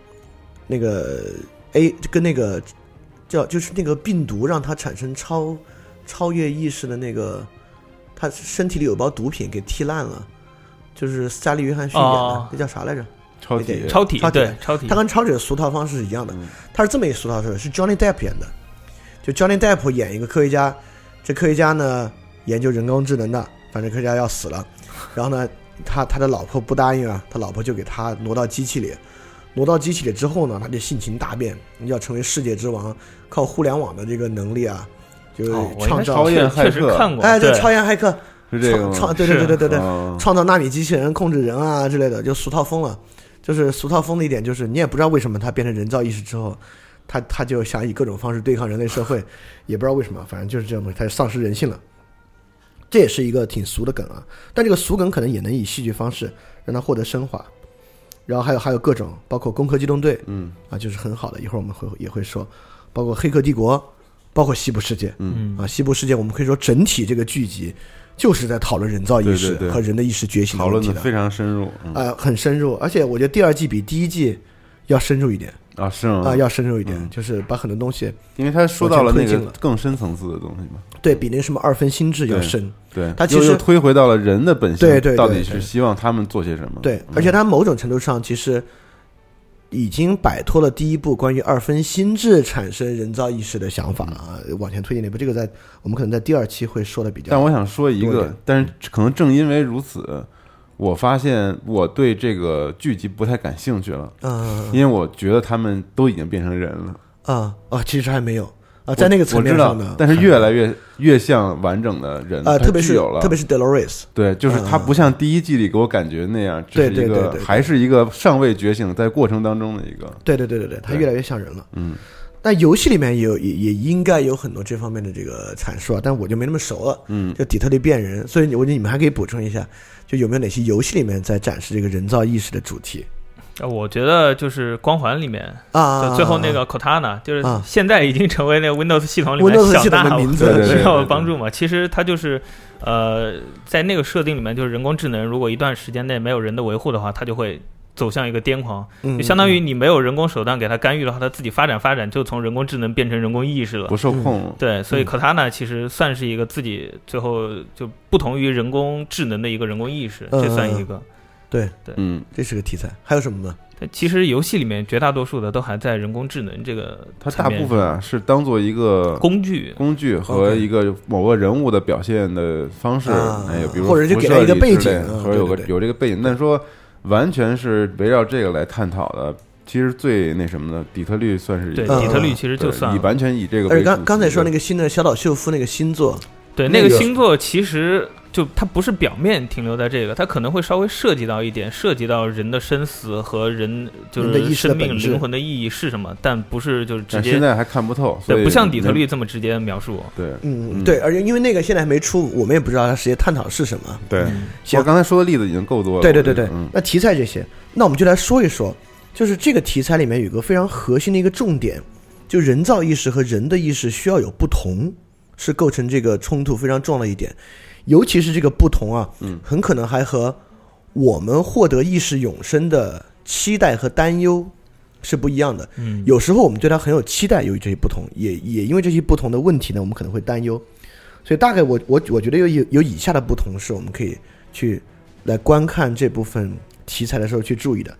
跟那个就是那个病毒让它产生超越意识的那个，他身体里有包毒品给踢烂了，就是斯嘉丽·约翰逊演的，那叫啥来着？ 超体， 对，超体。 他跟超体的俗套方式是一样的，他是这么一个俗套事，是 Johnny Depp 演的。就 Johnny Depp 演一个科学家，这科学家呢研究人工智能的，反正科学家要死了，然后呢他的老婆不答应啊，他老婆就给他挪到机器里之后呢，他就性情大变，要成为世界之王，靠互联网的这个能力啊，就是创造超验骇客， 看过， 对，超验骇客是这个吗？ 对，创造纳米机器人控制人啊之类的，就俗套疯了。就是俗套疯的一点就是，你也不知道为什么他变成人造意识之后，他就想以各种方式对抗人类社会，也不知道为什么，反正就是这样，他就丧失人性了。这也是一个挺俗的梗啊，但这个俗梗可能也能以戏剧方式让它获得升华。然后还有各种，包括《攻壳机动队》，就是很好的，一会儿我们也会说，包括《黑客帝国》，包括《西部世界》，《西部世界》我们可以说整体这个剧集就是在讨论人造意识和人的意识觉醒的问题的， 讨论的非常深入， 很深入，而且我觉得第二季比第一季要深入一点啊，是吗？ 要深入一点，就是把很多东西， 因为他说到了那个更深层次的东西嘛， 对比那个什么2分心智要深， 对， 他其实推回到了人的本性， 对， 到底是希望他们做些什么？ 对，而且他某种程度上其实已经摆脱了第一部关于2分心智产生人造意识的想法了啊，往前推进那步，这个我们可能在第2期会说的比较。 但我想说一个，但是可能正因为如此，我发现我对这个剧集不太感兴趣了，因为我觉得他们都已经变成人了其实还没有在那个层面上呢， 但是越来越像完整的人特别是 Dolores， 对，就是他不像第一季里给我感觉那样， 对， 还是一个尚未觉醒在过程当中的一个， 对，他越来越像人了，但游戏里面也应该有很多这方面的这个阐述啊，但我就没那么熟了，就底特律变人，所以我觉得你们还可以补充一下，就有没有哪些游戏里面在展示这个人造意识的主题？ 我觉得就是光环里面就最后那个 Cortana， 就是现在已经成为那个 Windows 系统里面小大名字需要帮助嘛。其实它就是在那个设定里面，就是人工智能如果一段时间内没有人的维护的话，它就会走向一个癫狂，就相当于你没有人工手段给它干预的话，它自己发展就从人工智能变成人工意识了， 不受控。 对，所以 Cortana 其实算是一个自己最后就不同于人工智能的一个人工意识，这算一个。 对，这是个题材。还有什么呢？ 其实游戏里面绝大多数的都还在人工智能这个， 它大部分是当做一个工具和一个某个人物的表现的方式，比如或者就给他一个背景， 或者有这个背景。但说完全是围绕这个来探讨的，其实最那什么的，底特律算是一个， 对，底特律其实就算完全以这个为主。 而刚才说那个新的小岛秀夫那个新作， 对，那个新作其实就它不是表面停留在这个，它可能会稍微涉及到一点，涉及到人的生死和人就是生命灵魂的意义是什么，但不是就是直接， 现在还看不透， 对，不像底特律这么直接描述。 对， 对，而且因为那个现在还没出，我们也不知道它实际探讨是什么。 对，我刚才说的例子已经够多了。 对，那题材这些，那我们就来说一说，就是这个题材里面有一个非常核心的一个重点，就人造意识和人的意识需要有不同，是构成这个冲突非常重要的一点。尤其是这个不同啊，很可能还和我们获得意识永生的期待和担忧是不一样的。有时候我们对它很有期待，由于这些不同，也因为这些不同的问题呢，我们可能会担忧。所以大概我觉得有以下的不同是我们可以去来观看这部分题材的时候去注意的。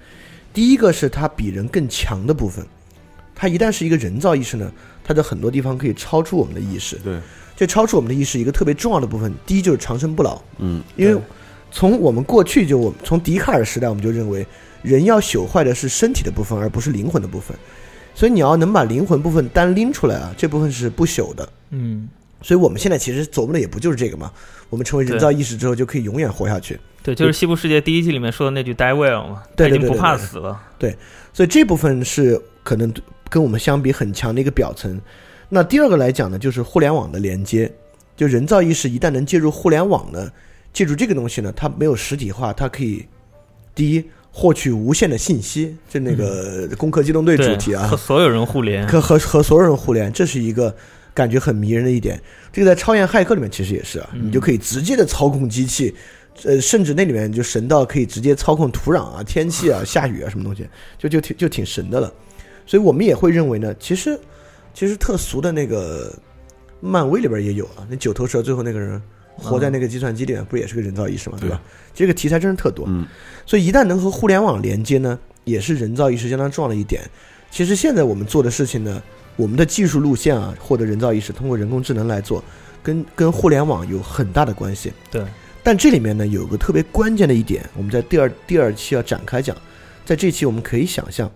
第一个是它比人更强的部分，它一旦是一个人造意识呢，它在很多地方可以超出我们的意识。 对， 这超出我们的意识一个特别重要的部分，第一就是长生不老。因为从我们过去从笛卡尔时代我们就认为人要朽坏的是身体的部分，而不是灵魂的部分。所以你要能把灵魂部分单拎出来啊，这部分是不朽的。所以我们现在其实琢磨的也不就是这个嘛，我们成为人造意识之后就可以永远活下去。 对，就是西部世界第一季里面说的那句 die well 嘛，他已经不怕死了。 对，所以这部分是可能跟我们相比很强的一个表层。那第二个来讲呢，就是互联网的连接。就人造意识一旦能介入互联网呢，借助这个东西呢，它没有实体化，它可以第一获取无限的信息，就那个攻壳机动队主题啊， 和所有人互联， 和所有人互联，这是一个感觉很迷人的一点。这个在超验骇客里面其实也是啊，你就可以直接的操控机器，甚至那里面就神到可以直接操控土壤啊、天气啊、下雨啊什么东西，就挺神的了。所以我们也会认为呢，其实特俗的那个漫威里边也有啊，那九头蛇最后那个人活在那个计算机里面，不也是个人造意识嘛，对吧？这个题材真是特多。所以一旦能和互联网连接呢，也是人造意识相当重要的一点。其实现在我们做的事情呢，我们的技术路线啊，获得人造意识，通过人工智能来做，跟互联网有很大的关系。 对。 但这里面呢，有个特别关键的一点，我们在第二期要展开讲。在这期我们可以想象，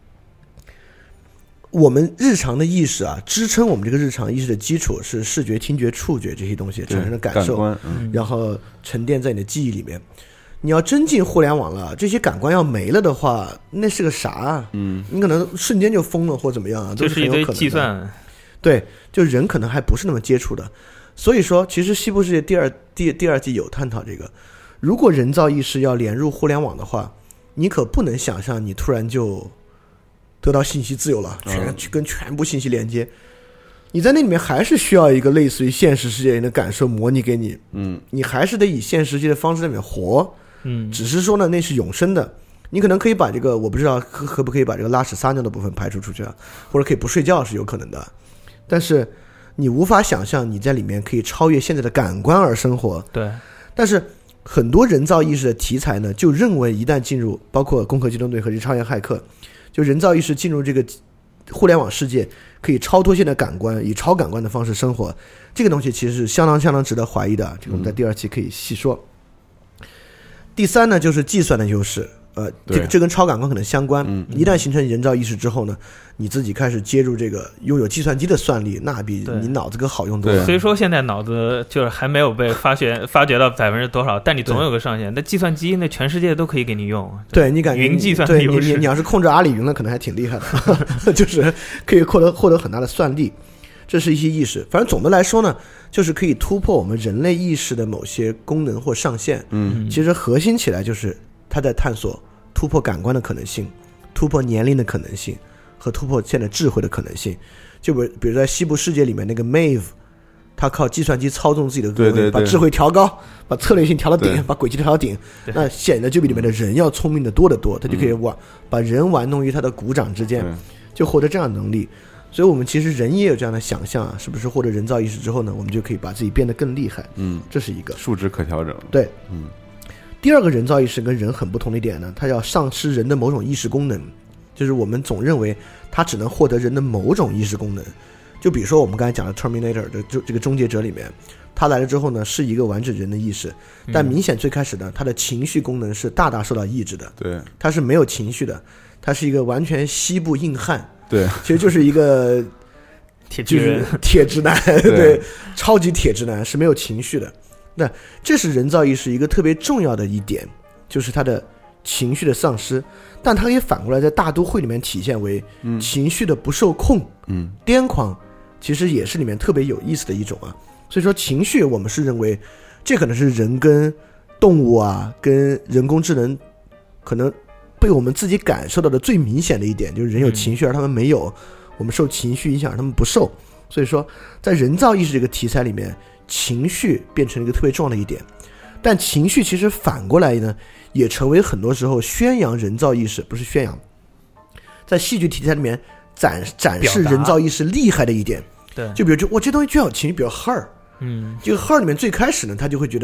我们日常的意识啊，支撑我们这个日常意识的基础是视觉、听觉、触觉这些东西产生的感受，然后沉淀在你的记忆里面。你要真进互联网了，这些感官要没了的话，那是个啥啊？你可能瞬间就疯了或怎么样啊，都是很有可能的。 就是一堆计算。 对，就人可能还不是那么接触的。所以说，其实西部世界第二季有探讨这个，如果人造意识要连入互联网的话，你可不能想象你突然就得到信息自由了，跟全部信息连接。你在那里面还是需要一个类似于现实世界人的感受模拟给你，你还是得以现实世界的方式在里面活，只是说呢，那是永生的。你可能可以把这个，我不知道可不可以把这个拉屎撒尿的部分排除出去啊，或者可以不睡觉是有可能的，但是你无法想象你在里面可以超越现在的感官而生活。 对， 但是很多人造意识的题材呢，就认为一旦进入，包括攻壳机动队和超验骇客，就人造意识进入这个互联网世界，可以超脱现在感官，以超感官的方式生活。这个东西其实是相当值得怀疑的，这个我们在第二期可以细说。第三呢，就是计算的优势。这跟超感官可能相关。一旦形成人造意识之后呢，你自己开始接入这个拥有计算机的算力，那比你脑子更好用多了。 所以说现在脑子就是还没有被发掘到%多少，但你总有个上限。那计算机那全世界都可以给你用。 对，你感觉云计算的优势， 你要是控制阿里云了，可能还挺厉害的，就是可以获得很大的算力。这是一些意识，反正总的来说呢，就是可以突破我们人类意识的某些功能或上限。其实核心起来就是它在探索突破感官的可能性，突破年龄的可能性，和突破现在智慧的可能性。就比如在西部世界里面那个 Maeve， 他靠计算机操纵自己的东西，把智慧调高，把策略性调到顶，把轨迹调到顶，那显得就比里面的人要聪明的多得多，他就可以把人玩弄于他的鼓掌之间，就获得这样的能力。所以我们其实人也有这样的想象啊，是不是获得人造意识之后呢，我们就可以把自己变得更厉害。这是一个数值可调整。 对，第二个人造意识跟人很不同的一点呢，它要丧失人的某种意识功能，就是我们总认为它只能获得人的某种意识功能。就比如说我们刚才讲的 Terminator 的这个终结者里面，他来了之后呢，是一个完整人的意识，但明显最开始呢，他的情绪功能是大大受到抑制的。 对， 他是没有情绪的，他是一个完全西部硬汉。 对， 其实就是一个铁直男，对，超级铁直男是没有情绪的。那这是人造意识一个特别重要的一点，就是他的情绪的丧失，但它也反过来在大都会里面体现为情绪的不受控。癫狂其实也是里面特别有意思的一种啊。所以说情绪我们是认为这可能是人跟动物啊跟人工智能可能被我们自己感受到的最明显的一点，就是人有情绪而他们没有，我们受情绪影响而他们不受。所以说在人造意识这个题材里面，情绪变成一个特别重要的一点。但情绪其实反过来呢，也成为很多时候宣扬人造意识，不是宣扬，在戏剧题材里面展示人造意识厉害的一点。 对， 就比如我这东西就要有情绪，比如 Her，这个 Her 里面最开始呢，他就会觉得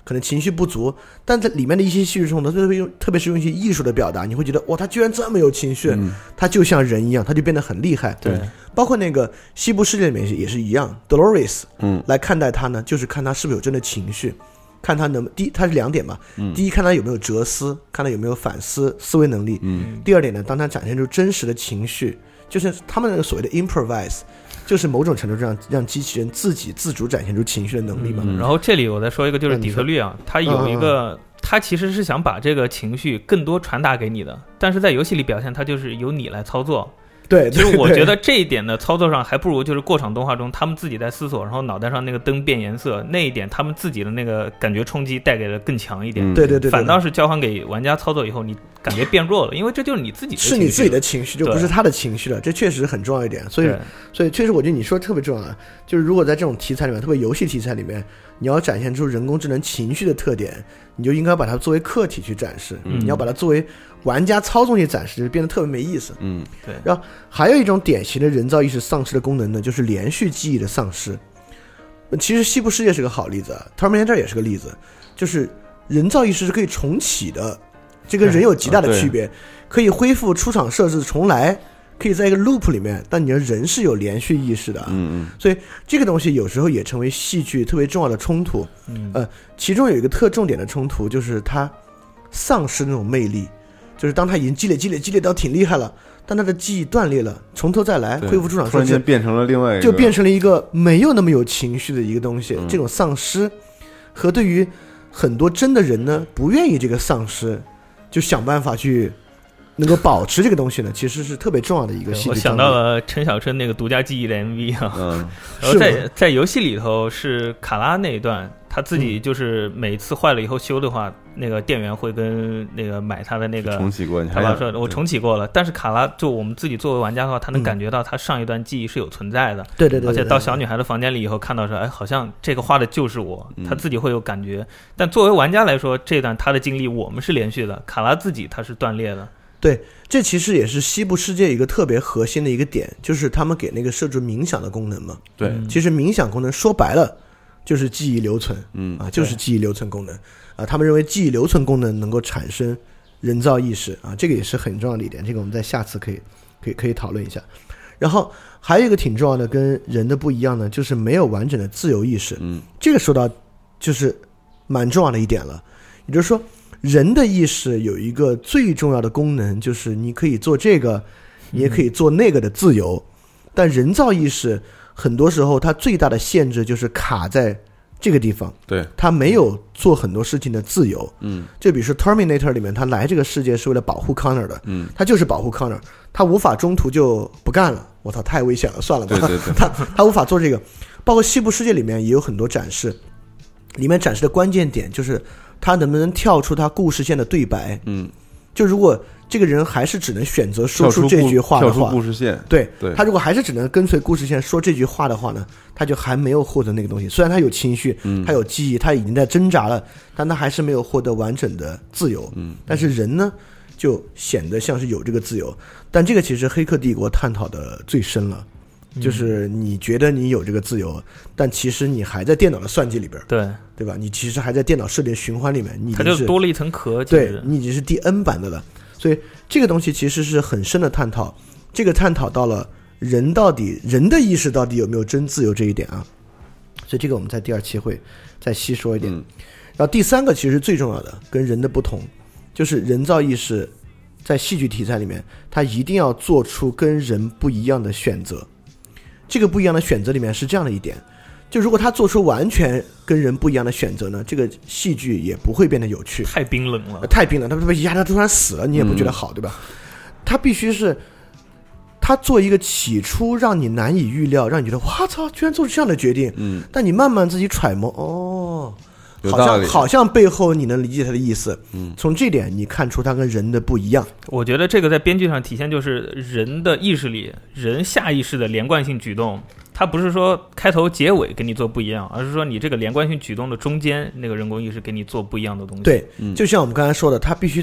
可能情绪不足，但在里面的一些戏剧冲突，特别是用一些艺术的表达，你会觉得哇，他居然这么有情绪，他就像人一样，他就变得很厉害。 对， 包括那个西部世界里面也是一样 ，Dolores，来看待他呢，就是看他是不是有真的情绪，看他他是2点嘛，第一看他有没有哲思，看他有没有反思思维能力，第二点呢，当他展现出真实的情绪，就是他们那个所谓的 improvise。就是某种程度上让机器人自己自主展现出情绪的能力嘛。 然后这里我再说一个，就是底特律啊，它有一个，它其实是想把这个情绪更多传达给你的，但是在游戏里表现，它就是由你来操作。 对， 其实我觉得这一点的操作上还不如就是过场动画中他们自己在思索，然后脑袋上那个灯变颜色那一点，他们自己的那个感觉冲击带给的更强一点。 对， 反倒是交还给玩家操作以后，你感觉变弱了，因为这就是你自己的情绪， 是你自己的情绪，就不是他的情绪了。这确实很重要一点。所以确实我觉得你说特别重要啊，就是如果在这种题材里面，特别游戏题材里面，你要展现出人工智能情绪的特点，你就应该把它作为客体去展示，你要把它作为玩家操纵去展示，就变得特别没意思。 对。 然后还有一种典型的人造意识丧失的功能呢，就是连续记忆的丧失。其实西部世界是个好例子啊 ，Terminator 也是个例子，就是人造意识是可以重启的，这跟人有极大的区别，可以恢复出厂设置重来，可以在一个 loop 里面，但你的人是有连续意识的。所以这个东西有时候也成为戏剧特别重要的冲突。其中有一个特重点的冲突，就是它丧失那种魅力。就是当他已经积累到挺厉害了，但他的记忆断裂了，从头再来恢复出厂设置， 突然间变成了另外一个， 就变成了一个没有那么有情绪的一个东西。这种丧失和对于很多真的人呢不愿意这个丧失，就想办法去能够保持这个东西呢，其实是特别重要的一个戏剧。 我想到了陈小春那个独家记忆的 MV 啊，然后在游戏里头是卡拉那一段，他自己就是每次坏了以后修的话，那个店员会跟那个买他的那个重启过， 他爸说我重启过了，但是卡拉就我们自己作为玩家的话，他能感觉到他上一段记忆是有存在的。 对， 而且到小女孩的房间里以后看到说，哎，好像这个画的就是我，他自己会有感觉。但作为玩家来说，这段他的经历我们是连续的，卡拉自己他是断裂的。 对，这其实也是西部世界一个特别核心的一个点，就是他们给那个设置冥想的功能嘛。 对， 其实冥想功能说白了就是记忆留存，就是记忆留存功能啊。他们认为记忆留存功能能够产生人造意识啊，这个也是很重要的一点，这个我们在下次可以讨论一下。然后还有一个挺重要的跟人的不一样呢，就是没有完整的自由意识。这个说到就是蛮重要的一点了，也就是说人的意识有一个最重要的功能，就是你可以做这个你也可以做那个的自由，但人造意识很多时候它最大的限制就是卡在这个地方， 对， 它没有做很多事情的自由。就比如说 Terminator 里面，他来这个世界是为了保护 Connor 的，他就是保护 Connor， 他无法中途就不干了，我操，太危险了，算了吧。 对， 他无法做这个。包括西部世界里面也有很多展示，里面展示的关键点就是他能不能跳出他故事线的对白。就如果这个人还是只能选择说出这句话的话， 跳出故事线， 对，他如果还是只能跟随故事线说这句话的话呢，他就还没有获得那个东西。虽然他有情绪，他有记忆，他已经在挣扎了，但他还是没有获得完整的自由。但是人呢，就显得像是有这个自由。但这个其实《黑客帝国》探讨的最深了，就是你觉得你有这个自由，但其实你还在电脑的算计里边，对吧？你其实还在电脑设定循环里面，你它就多了一层壳， 对，你已经是第 N 版的了。所以这个东西其实是很深的探讨，这个探讨到了人的意识到底有没有真自由这一点啊。所以这个我们在第2期会再细说一点。然后第3个其实最重要的跟人的不同，就是人造意识在戏剧题材里面，它一定要做出跟人不一样的选择。这个不一样的选择里面是这样的一点，就如果他做出完全跟人不一样的选择呢，这个戏剧也不会变得有趣， 太冰冷了， 太冰冷，他一下他突然死了，你也不觉得好，对吧？他必须是他做一个起初让你难以预料，让你觉得哇操，居然做出这样的决定，但你慢慢自己揣摩，哦，好像背后你能理解他的意思，从这点你看出他跟人的不一样。 我觉得这个在编剧上体现就是人的意识里，人下意识的连贯性举动，它不是说开头结尾给你做不一样，而是说你这个连贯性举动的中间那个人工意识给你做不一样的东西。 对，就像我们刚才说的，他必须在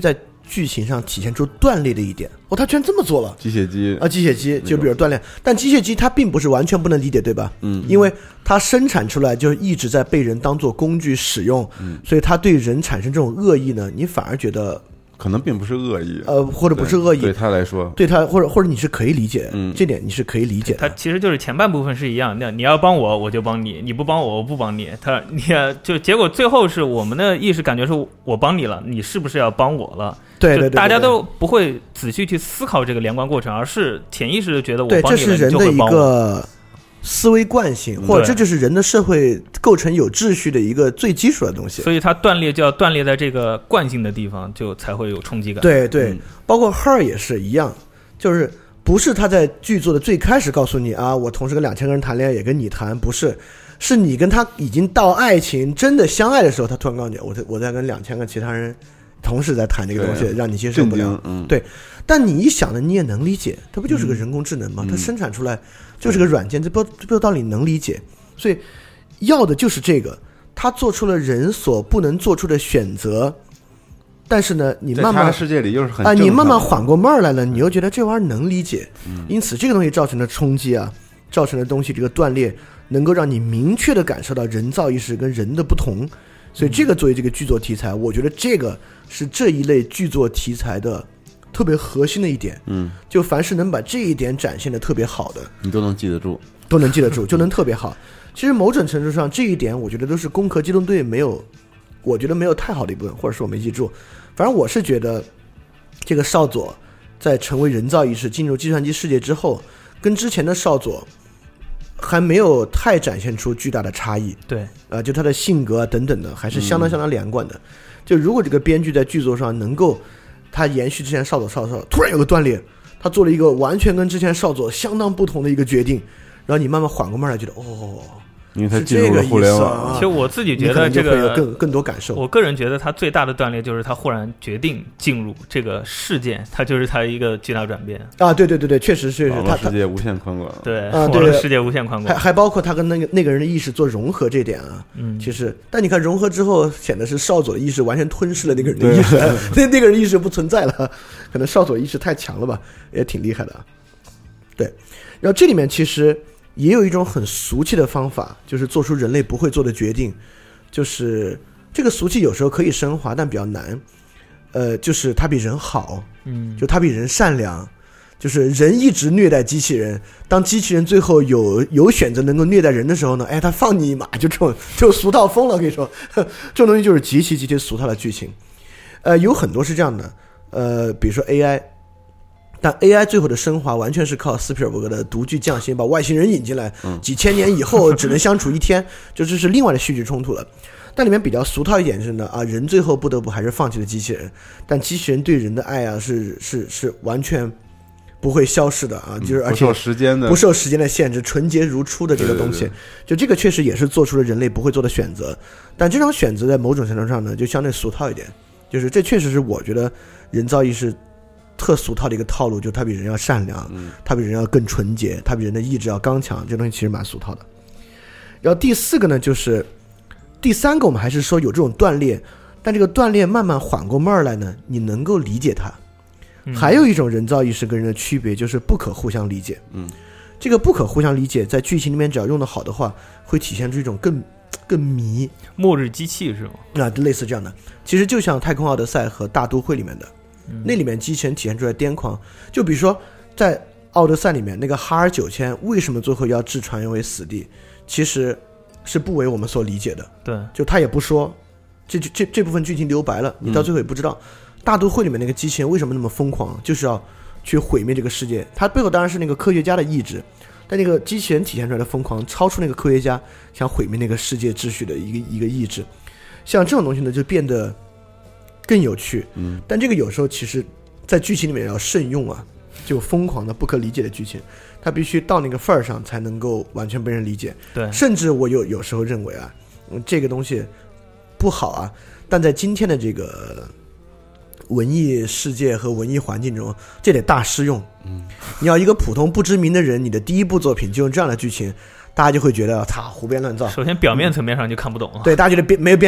剧情上体现出断裂的一点。他居然这么做了。 机械机机械机就比如断裂，但机械机它并不是完全不能理解，对吧？因为它生产出来就一直在被人当作工具使用，所以它对人产生这种恶意呢，你反而觉得可能并不是恶意， 或者不是恶意， 对他来说， 对他或者你是可以理解，这点你是可以理解的。 他其实就是前半部分是一样的，你要帮我我就帮你，你不帮我我不帮你，你就结果最后是我们的意识感觉是我帮你了，你是不是要帮我了？ 对， 大家都不会仔细去思考这个连贯过程，而是潜意识的觉得我帮你了， 对，这是人的一个思维惯性，或者这就是人的社会构成有秩序的一个最基础的东西。 所以它断裂就要断裂在这个惯性的地方，就才会有冲击感。 对，包括 Her 也是一样，就是不是他在剧作的最开始告诉你啊，我同时跟2000个人谈恋爱也跟你谈，不是，是你跟他已经到爱情真的相爱的时候，他突然告诉你，我在跟2000个其他人同时在谈这个东西，让你接受不了。对，但你一想呢，你也能理解，它不就是个人工智能吗？它生产出来就是个软件，这不道理能理解。所以要的就是这个，他做出了人所不能做出的选择，但是呢，你慢慢在他的世界里又是很你慢慢缓过闷儿来了，你又觉得这玩意儿能理解。因此这个东西造成的冲击啊，造成的东西这个断裂，能够让你明确的感受到人造意识跟人的不同。所以这个作为这个剧作题材，我觉得这个是这一类剧作题材的特别核心的一点。就凡是能把这一点展现的特别好的， 你都能记得住， 就能特别好。其实某种程度上这一点我觉得都是攻壳机动队我觉得没有太好的一部分，或者是我没记住。反正我是觉得这个少佐在成为人造意识进入计算机世界之后，跟之前的少佐还没有太展现出巨大的差异。 对， 就他的性格等等的还是相当连贯的。就如果这个编剧在剧作上能够他延续之前少佐突然有个断裂，他做了一个完全跟之前少佐相当不同的一个决定，然后你慢慢缓过慢来觉得因为他进入了互联网。 其实我自己觉得这个会有更多感受。 我个人觉得他最大的断裂就是他忽然决定进入这个事件，他就是他一个巨大转变啊！对，确实是网络世界无限宽广。 对，网络世界无限宽广， 还包括他跟那个人的意识做融合这点啊。其实，但你看融合之后，显得是少佐的意识完全吞噬了那个人的意识，那个人意识不存在了，可能少佐意识太强了吧，也挺厉害的。对，然后这里面其实也有一种很俗气的方法，就是做出人类不会做的决定，就是这个俗气有时候可以升华，但比较难。就是他比人好，就他比人善良，就是人一直虐待机器人，当机器人最后有选择能够虐待人的时候呢，他放你一马，就这种就俗套疯了。我跟你说，这种东西就是极其俗套的剧情。有很多是这样的，比如说 AI。但 AI 最后的升华完全是靠斯皮尔伯格的独具匠心，把外星人引进来，几千年以后只能相处一天，这是另外的戏剧冲突了。但里面比较俗套一点是呢，人最后不得不还是放弃了机器人，但机器人对人的爱啊是完全不会消逝的啊，就是而且不受时间的限制，纯洁如初的这个东西。对，就这个确实也是做出了人类不会做的选择，但这种选择在某种程度上呢就相对俗套一点，就是这确实是我觉得人造意识特俗套的一个套路，就是他比人要善良，他比人要更纯洁，他比人的意志要刚强，这东西其实蛮俗套的。然后第四个呢，就是第三个我们还是说有这种断裂，但这个断裂慢慢缓过闷儿来呢，你能够理解它。还有一种人造意识跟人的区别就是不可互相理解。这个不可互相理解在剧情里面只要用得好的话，会体现出一种更迷末日机器是吗？ 类似这样的，其实就像太空奥德赛和大都会里面的。那里面机器人体现出来癫狂，就比如说在奥德赛里面那个哈尔9000为什么最后要置船员为死地，其实是不为我们所理解的。 对， 就他也不说，这部分剧情留白了，你到最后也不知道。大都会里面那个机器人为什么那么疯狂，就是要去毁灭这个世界，它背后当然是那个科学家的意志，但那个机器人体现出来的疯狂超出那个科学家想毁灭那个世界秩序的一个意志。像这种东西呢就变得更有趣，但这个有时候其实在剧情里面要慎用啊，就疯狂的不可理解的剧情，它必须到那个份儿上才能够完全被人理解。 对， 甚至我有时候认为啊，这个东西不好啊，但在今天的这个文艺世界和文艺环境中，这得大师用。你要一个普通不知名的人，你的第一部作品就用这样的剧情，大家就会觉得他胡编乱造。 首先表面层面上就看不懂了， 对，大家觉得没有边缘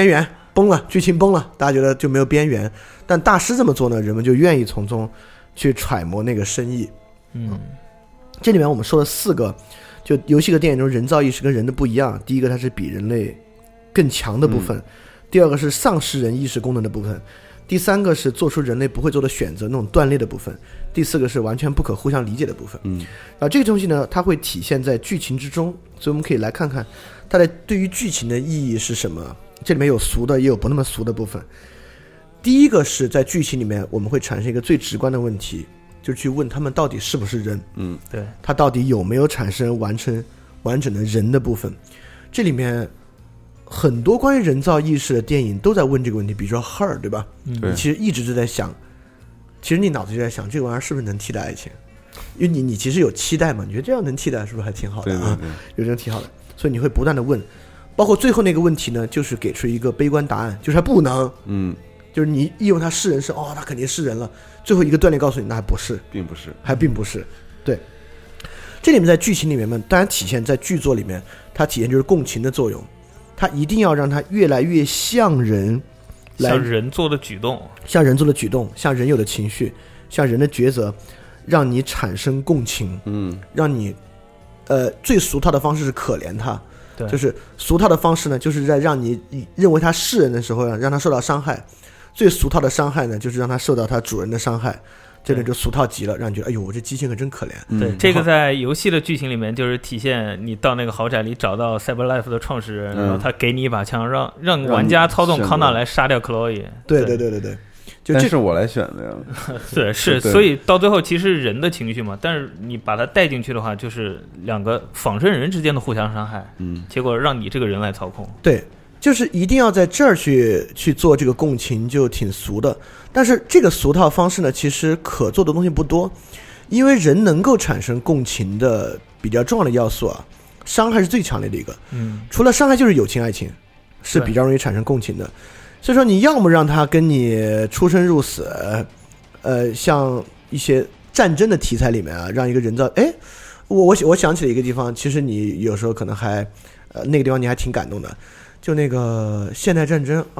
崩了，剧情崩了，大家觉得就没有边缘。但大师这么做呢，人们就愿意从中去揣摩那个深意。这里面我们说了4个，就游戏和电影中人造意识跟人的不一样。第一个，它是比人类更强的部分；第二个是丧失人意识功能的部分；第三个是做出人类不会做的选择那种断裂的部分；第4个是完全不可互相理解的部分。这个东西呢，它会体现在剧情之中，所以我们可以来看看它的对于剧情的意义是什么。这里面有俗的，也有不那么俗的部分。第一个是在剧情里面，我们会产生一个最直观的问题，就是去问他们到底是不是人。 对， 他到底有没有产生完整的人的部分。这里面很多关于人造意识的电影都在问这个问题，比如说 Her， 对吧？你其实一直就在想，其实你脑子就在想这个玩意儿是不是能替代爱情，因为你其实有期待嘛，你觉得这样能替代是不是还挺好的啊？对，有这种挺好的，所以你会不断的问，包括最后那个问题呢，就是给出一个悲观答案，就是还不能，就是你以为他是人是他肯定是人了，最后一个断裂告诉你那还不是，还并不是。对，这里面在剧情里面呢，当然体现在剧作里面，它体现就是共情的作用，它一定要让它越来越像人， 像人做的举动， 像人有的情绪，像人的抉择，让你产生共情，让你最俗套的方式是可怜他，就是俗套的方式呢，就是在让你认为他是人的时候让他受到伤害，最俗套的伤害呢，就是让他受到他主人的伤害，这个就俗套极了，让你觉得哎呦，我这机器人可真可怜。 对，这个在游戏的剧情里面就是体现，你到那个豪宅里找到 CyberLife 的创始人，然后他给你一把枪，让玩家操纵康纳来杀掉克洛伊。 对， 但是我来选的呀。 对，是，所以到最后其实人的情绪嘛，但是你把它带进去的话，就是2个仿生人之间的互相伤害，结果让你这个人来操控。 对，就是一定要在这儿去做这个共情，就挺俗的。但是这个俗套方式呢，其实可做的东西不多，因为人能够产生共情的比较重要的要素啊，伤害是最强烈的一个。除了伤害就是友情爱情，是比较容易产生共情的。所以说你要么让他跟你出生入死，像一些战争的题材里面啊，让一个人造，我想起了一个地方，其实你有时候可能还那个地方你还挺感动的，就那个现代战争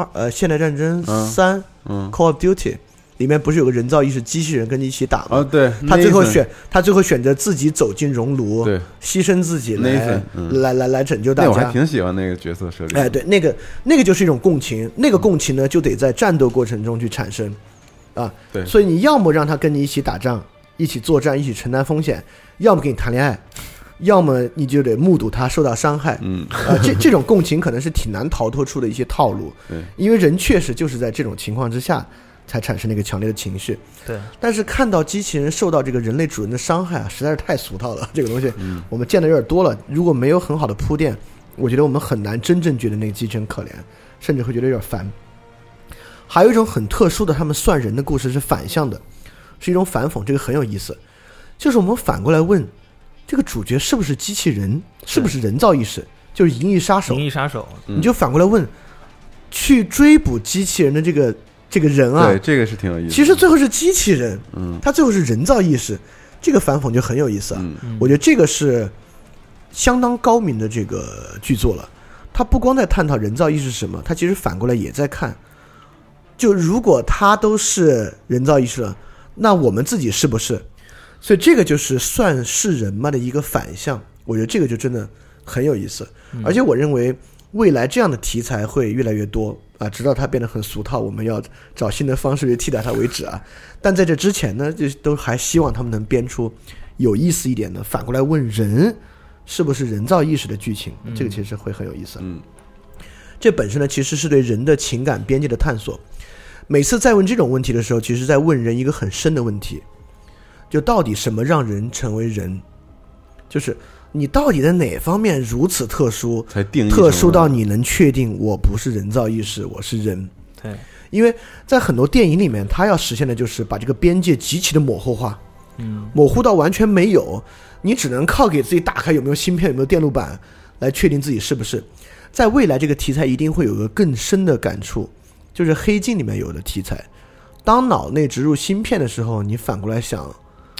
3Call of Duty 里面不是有个人造意识机器人跟你一起打吗？ 对， 他最后选择自己走进熔炉，对，牺牲自己来拯救大家。 我还挺喜欢那个角色设计。 对，那个就是一种共情，那个共情呢就得在战斗过程中去产生啊。对，所以你要么让他跟你一起打仗，一起作战，一起承担风险，要么跟你谈恋爱，要么你就得目睹他受到伤害。这种共情可能是挺难逃脱出的一些套路。对，因为人确实就是在这种情况之下才产生那个强烈的情绪。 对， 但是看到机器人受到这个人类主人的伤害啊，实在是太俗套了。这个东西我们见的有点多了，如果没有很好的铺垫，我觉得我们很难真正觉得那个机器人可怜，甚至会觉得有点烦。还有一种很特殊的他们算人的故事是反向的，是一种反讽，这个很有意思，就是我们反过来问这个主角是不是机器人，是不是人造意识，就是银翼杀手。你就反过来问，去追捕机器人的这个人啊， 对，这个是挺有意思的。 其实最后是机器人，他最后是人造意识，这个反讽就很有意思啊。我觉得这个是相当高明的这个剧作了。他不光在探讨人造意识是什么，他其实反过来也在看，就如果他都是人造意识了，那我们自己是不是？所以这个就是算是人嘛的一个反向，我觉得这个就真的很有意思。而且我认为未来这样的题材会越来越多啊，直到它变得很俗套，我们要找新的方式去替代它为止啊。但在这之前呢，就都还希望他们能编出有意思一点的，反过来问人是不是人造意识的剧情，这个其实会很有意思。这本身呢，其实是对人的情感边界的探索。每次在问这种问题的时候，其实在问人一个很深的问题，就到底什么让人成为人，就是你到底在哪方面如此特殊， 才定义特殊到你能确定我不是人造意识，我是人。 对， 因为在很多电影里面，它要实现的就是把这个边界极其的模糊化，模糊到完全没有，你只能靠给自己打开有没有芯片，有没有电路板来确定自己是不是。在未来这个题材一定会有个更深的感触，就是黑镜里面有的题材，当脑内植入芯片的时候，你反过来想，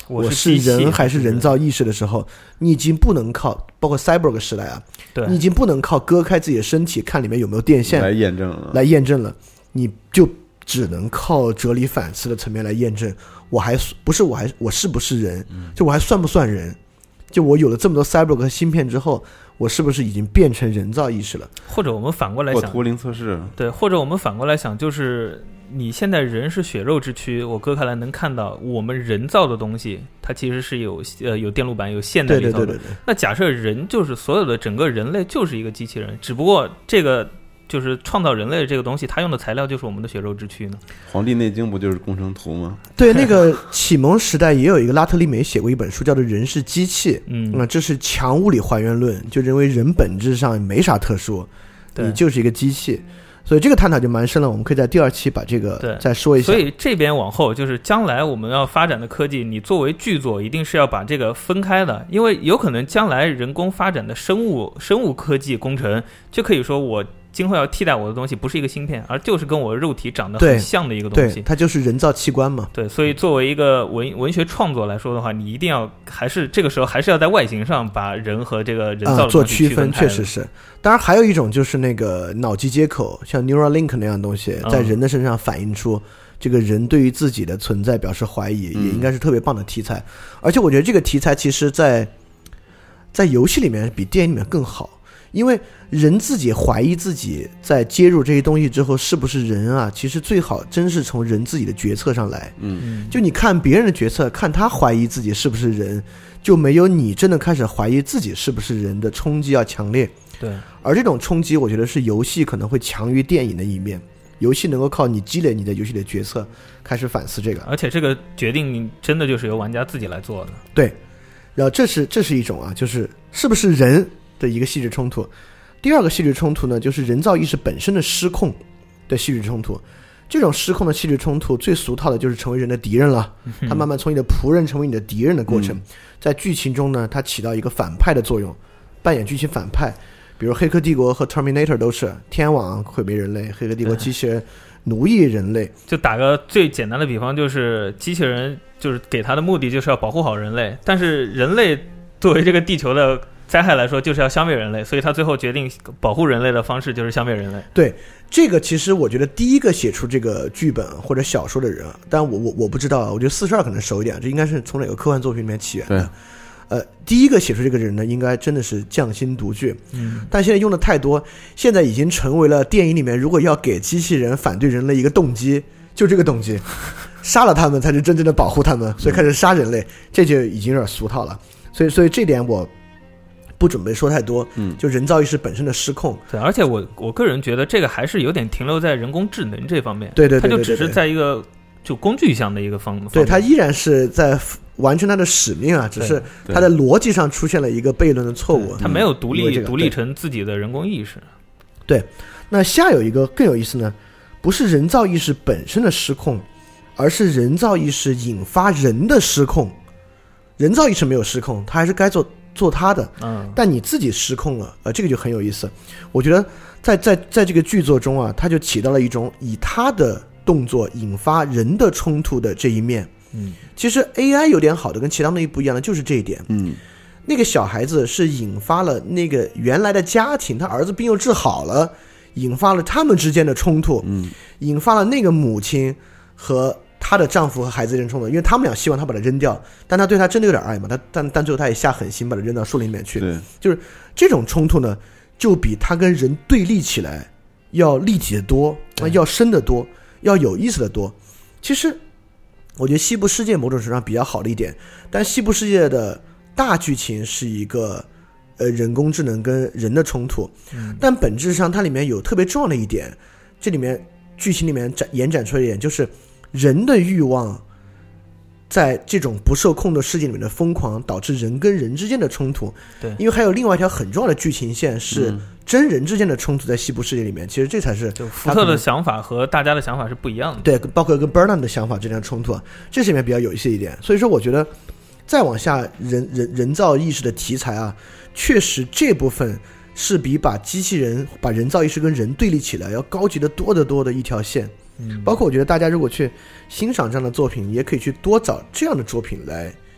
我是人还是人造意识的时候，你已经不能靠，包括 cyborg 时代啊， 对， 你已经不能靠割开自己的身体看里面有没有电线来验证了， 你就只能靠哲理反思的层面来验证，我是不是人，就我还算不算人，就我有了这么多 cyborg 和芯片之后，我是不是已经变成人造意识了？ 或者我们反过来想， 图灵测试， 对，或者我们反过来想，就是你现在人是血肉之躯，我割开来能看到我们人造的东西，它其实是有电路板有线在里头的。 对。 那假设人就是所有的整个人类就是一个机器人，只不过这个就是创造人类的这个东西，它用的材料就是我们的血肉之躯呢。 《黄帝内经》不就是工程图吗？ 对，那个启蒙时代也有一个拉特利梅写过一本书，叫做《人是机器》。这是强物理还原论，就认为人本质上没啥特殊，你就是一个机器。所以这个探讨就蛮深了，我们可以在第2期把这个再说一下。 所以这边往后就是将来我们要发展的科技，你作为剧作一定是要把这个分开的，因为有可能将来人工发展的生物科技工程就可以说我今后要替代我的东西不是一个芯片，而就是跟我肉体长得很像的一个东西。 对，它就是人造器官嘛。 对，所以作为一个文学创作来说的话，你一定要还是这个时候还是要在外形上把人和这个人造的做区分，确实是。当然还有一种就是那个脑机接口，像 Neuralink 那样的东西，在人的身上反映出这个人对于自己的存在表示怀疑，也应该是特别棒的题材。而且我觉得这个题材其实在游戏里面比电影里面更好。因为人自己怀疑自己在接入这些东西之后是不是人啊，其实最好真是从人自己的决策上来。就你看别人的决策，看他怀疑自己是不是人，就没有你真的开始怀疑自己是不是人的冲击要强烈。 对， 而这种冲击我觉得是游戏可能会强于电影的一面，游戏能够靠你积累你的游戏的决策开始反思这个， 而且这个决定真的就是由玩家自己来做的。 对，然后这是一种啊，就是是不是人的一个细致冲突。第二个细致冲突呢，就是人造意识本身的失控的细致冲突。这种失控的细致冲突最俗套的就是成为人的敌人了，他慢慢从你的仆人成为你的敌人的过程。在剧情中呢，它起到一个反派的作用，扮演剧情反派。比如黑客帝国和 Terminator 都是天网毁灭人类，黑客帝国机器人奴役人类。 就打个最简单的比方，就是机器人就是给他的目的就是要保护好人类，但是人类作为这个地球的灾害来说就是要消灭人类，所以他最后决定保护人类的方式就是消灭人类。 对，这个其实我觉得第一个写出这个剧本或者小说的人，但我不知道，我觉得42可能熟一点，这应该是从哪个科幻作品里面起源的。第一个写出这个人呢，应该真的是匠心独具。但现在用的太多，现在已经成为了电影里面如果要给机器人反对人类一个动机，就这个动机，杀了他们才是真正的保护他们，所以开始杀人类，这就已经有点俗套了。所以这点我不准备说太多，就人造意识本身的失控。 对，而且我个人觉得这个还是有点停留在人工智能这方面。 对， 它就只是在一个就工具向的一个方面。 对，它依然是在完成它的使命啊，只是它的逻辑上出现了一个悖论的错误。 它没有独立成自己的人工意识。 对，那下有一个更有意思呢，不是人造意识本身的失控，而是人造意识引发人的失控。人造意识没有失控，它还是该做他的，但你自己失控了，这个就很有意思。我觉得在这个剧作中啊，它就起到了一种以他的动作引发人的冲突的这一面。其实 AI 有点好的跟其他东西不一样的就是这一点。那个小孩子是引发了那个原来的家庭，他儿子病又治好了，引发了他们之间的冲突，引发了那个母亲和她的丈夫和孩子之间冲突，因为他们俩希望他把它扔掉，但他对他真的有点爱嘛，但最后他也下狠心把它扔到树林里面去。就是这种冲突呢，就比他跟人对立起来要立体的多，要深的多，要有意思的多。其实我觉得西部世界某种程度上比较好的一点，但西部世界的大剧情是一个人工智能跟人的冲突，但本质上它里面有特别重要的一点，这里面剧情里面延展出来一点，就是人的欲望在这种不受控的世界里面的疯狂，导致人跟人之间的冲突。 对， 因为还有另外一条很重要的剧情线是真人之间的冲突，在西部世界里面，其实这才是就福特的想法和大家的想法是不一样的。 对，包括跟 Burnham 的想法之间的冲突，这是里面比较有意思一点。所以说，我觉得再往下人造意识的题材啊，确实这部分是比把机器人把人造意识跟人对立起来要高级的多得多的一条线。包括我觉得大家如果去欣赏这样的作品，也可以去多找这样的作品来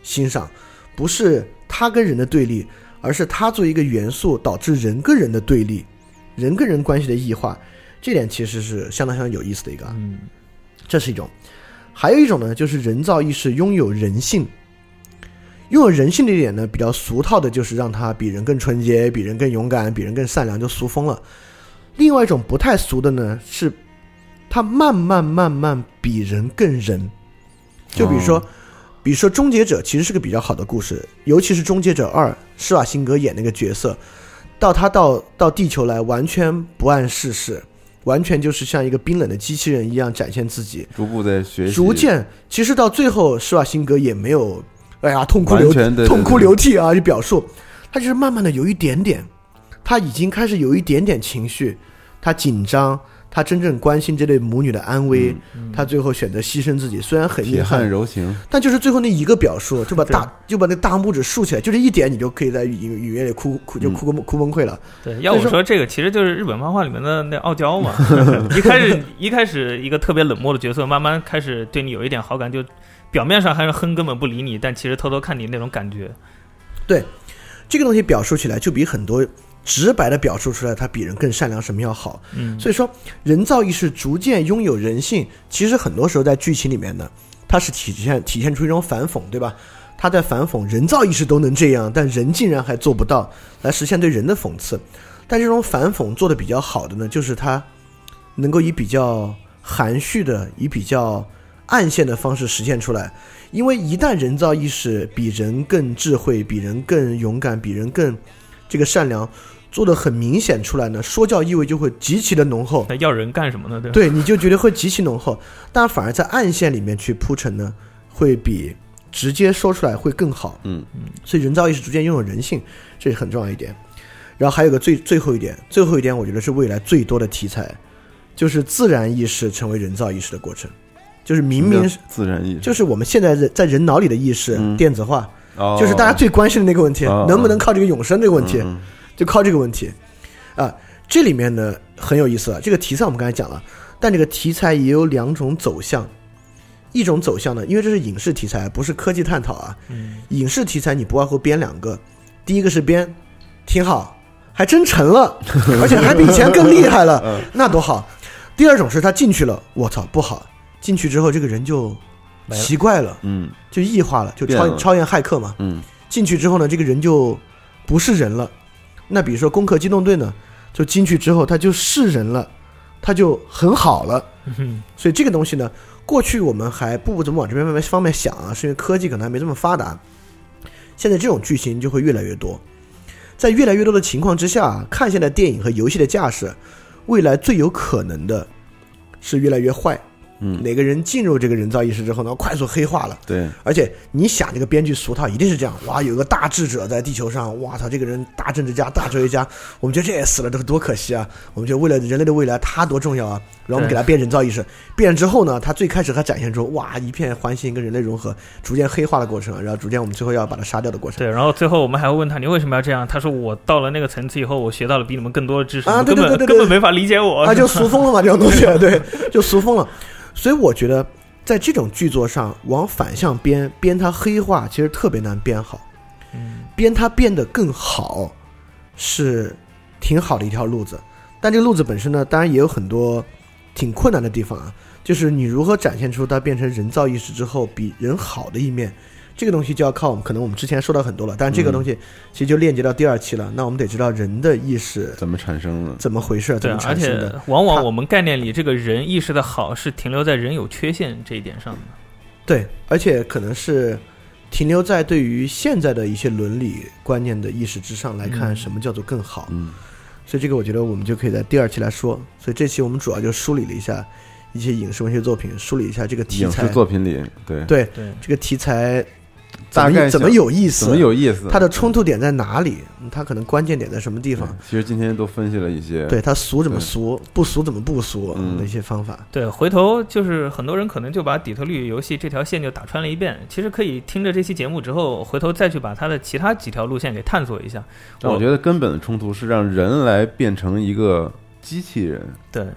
欣赏，不是它跟人的对立，而是它作为一个元素导致人跟人的对立，人跟人关系的异化，这点其实是相当有意思的一个。这是一种。还有一种呢，就是人造意识拥有人性。拥有人性的一点呢，比较俗套的就是让它比人更纯洁，比人更勇敢，比人更善良，就俗风了。另外一种不太俗的呢，是它慢慢比人更人。就比如说终结者其实是个比较好的故事，尤其是终结者2，施瓦辛格演那个角色，他到地球来完全不谙世事，完全就是像一个冰冷的机器人一样展现自己， 逐步在学习， 逐渐其实到最后施瓦辛格也没有痛哭流涕啊，就表述他就是慢慢的有一点点，他已经开始有一点点情绪，他紧张，他真正关心这对母女的安危，他最后选择牺牲自己，虽然很遗憾， 铁汉柔情， 但就是最后那一个表述，就把那大拇指竖起来，就这一点，你就可以在语言里哭崩溃了。 对，要我说这个其实就是日本漫画里面的那傲娇嘛，一开始一个特别冷漠的角色，慢慢开始对你有一点好感，就表面上还是根本不理你，但其实偷偷看你那种感觉。 对，这个东西表述起来就比很多直白的表述出来它比人更善良什么要好。所以说人造意识逐渐拥有人性，其实很多时候在剧情里面呢，它是体现出一种反讽，对吧？他在反讽人造意识都能这样，但人竟然还做不到，来实现对人的讽刺。但这种反讽做的比较好的呢，就是他能够以比较含蓄的，以比较暗线的方式实现出来。因为一旦人造意识比人更智慧，比人更勇敢，比人更这个善良做得很明显出来呢，说教意味就会极其的浓厚。 要人干什么呢？ 对，你就觉得会极其浓厚。但反而在暗线里面去铺陈呢，会比直接说出来会更好。所以人造意识逐渐拥有人性，这是很重要一点。然后还有个最后一点，我觉得是未来最多的题材，就是自然意识成为人造意识的过程。就是明明自然意识， 就是我们现在在人脑里的意识电子化，就是大家最关心的那个问题，能不能靠这个永生这个问题，就靠这个问题啊。这里面呢很有意思了，这个题材我们刚才讲了，但这个题材也有两种走向。一种走向呢，因为这是影视题材，不是科技探讨啊。影视题材你不外乎编两个，第一个是编挺好，还真成了，而且还比以前更厉害了，那多好。第二种是他进去了，我操不好，进去之后这个人就奇怪了，就异化了，就超验骇客嘛。进去之后呢，这个人就不是人了。那比如说攻壳机动队呢，就进去之后他就是人了，他就很好了。所以这个东西呢，过去我们还不怎么往这边方面想啊，是因为科技可能还没这么发达。现在这种剧情就会越来越多，在越来越多的情况之下，看现在电影和游戏的架势，未来最有可能的是越来越坏。哪个人进入这个人造意识之后呢，快速黑化了。对，而且你想这个编剧俗套一定是这样，哇，有个大智者在地球上，哇操，这个人大政治家、大哲学家，我们觉得这也死了，这多可惜啊！我们觉得为了人类的未来，他多重要啊！然后我们给他变人造意识，变了之后呢，他最开始还展现出哇一片欢欣跟人类融合，逐渐黑化的过程，然后逐渐我们最后要把他杀掉的过程。 对，然后最后我们还会问他，你为什么要这样？他说我到了那个层次以后，我学到了比你们更多的知识， 啊，对， 根本没法理解我， 啊，就俗疯了嘛，这种东西，对，就俗疯了。所以我觉得在这种剧作上往反向编它黑化其实特别难编好，编它变得更好是挺好的一条路子。但这个路子本身呢，当然也有很多挺困难的地方啊，就是你如何展现出它变成人造意识之后比人好的一面，这个东西就要靠我们，可能我们之前说到很多了，但是这个东西其实就链接到第二期了。那我们得知道人的意识怎么产生的， 怎么回事，怎么产生的。 而且往往我们概念里这个人意识的好是停留在人有缺陷这一点上的。 对，而且可能是停留在对于现在的一些伦理观念的意识之上来看什么叫做更好。所以这个我觉得我们就可以在第二期来说。所以这期我们主要就梳理了一下一些影视文学作品，梳理一下这个题材。 影视作品里， 对这个题材怎么有意思？它的冲突点在哪里？它可能关键点在什么地方？ 其实今天都分析了一些， 对它俗怎么俗，不俗怎么不俗的一些方法。 对，回头就是很多人可能就把底特律游戏这条线就打穿了一遍，其实可以听着这期节目之后，回头再去把它的其他几条路线给探索一下。 我觉得根本的冲突是让人来变成一个机器人。 对。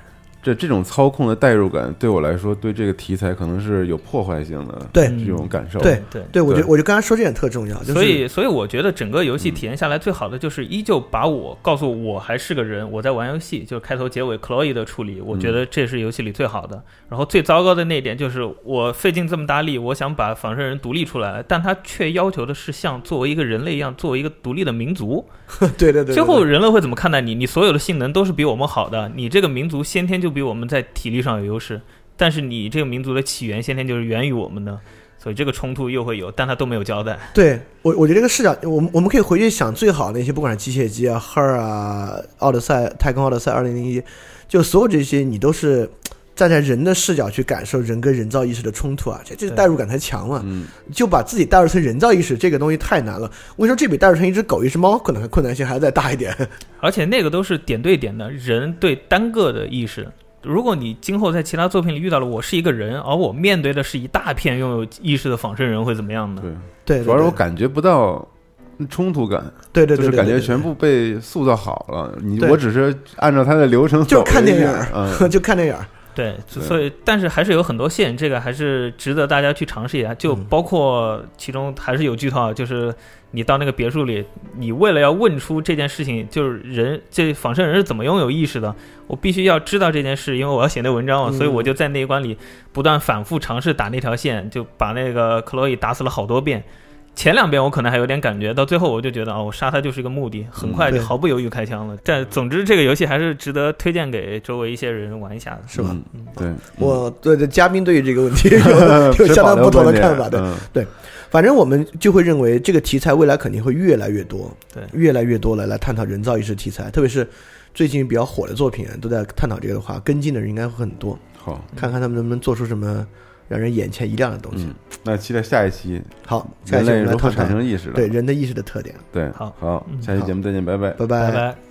这种操控的代入感对我来说，对这个题材可能是有破坏性的， 对这种感受。 对，我就刚才说这点特重要，就是、 所以我觉得整个游戏体验下来最好的就是依旧把我告诉我还是个人，我在玩游戏，就开头结尾 Chloe 的处理，我觉得这是游戏里最好的。然后最糟糕的那一点就是我费尽这么大力，我想把仿生人独立出来，但他却要求的是像作为一个人类一样，作为一个独立的民族。 对，最后人类会怎么看待你？你所有的性能都是比我们好的，你这个民族先天就比我们在体力上有优势，但是你这个民族的起源先天就是源于我们的，所以这个冲突又会有，但他都没有交代。 对，我觉得这个视角，我们可以回去想最好的那些，不管是机械姬啊、Her 啊、奥德赛、太空奥德赛2001，就所有这些你都是站在人的视角去感受人跟人造意识的冲突啊，这代入感才强嘛。就把自己代入成人造意识，这个东西太难了。我跟你说，这比代入成一只狗、一只猫可能困难性还要再大一点。 而且那个都是点对点的，人对单个的意识。如果你今后在其他作品里遇到了我是一个人，而我面对的是一大片拥有意识的仿生人，会怎么样呢？ 对， 主要是我感觉不到冲突感， 对， 就是感觉全部被塑造好了。我只是按照它的流程走， 就看电影，就看电影。 对，所以但是还是有很多线，这个还是值得大家去尝试一下。就包括其中还是有剧透，就是你到那个别墅里，你为了要问出这件事情，就是这仿生人是怎么拥有意识的，我必须要知道这件事，因为我要写那文章，所以我就在那一关里不断反复尝试打那条线，就把那个克洛伊打死了好多遍。前2遍我可能还有点感觉，到最后我就觉得我杀他就是一个目的，很快就毫不犹豫开枪了。但总之这个游戏还是值得推荐给周围一些人玩一下的， 是吧？ 对， 我对嘉宾对于这个问题有相当不同的看法。对，反正我们就会认为这个题材未来肯定会越来越多，对，越来越多来探讨人造意识题材，特别是最近比较火的作品都在探讨这个的话，跟进的人应该会很多。 好， 看看他们能不能做出什么让人眼前一亮的东西。 那期待下一期。 好，下一期人类如何产生意识的？ 对人的意识的特点。 对，好，下期节目再见，拜拜， 拜拜。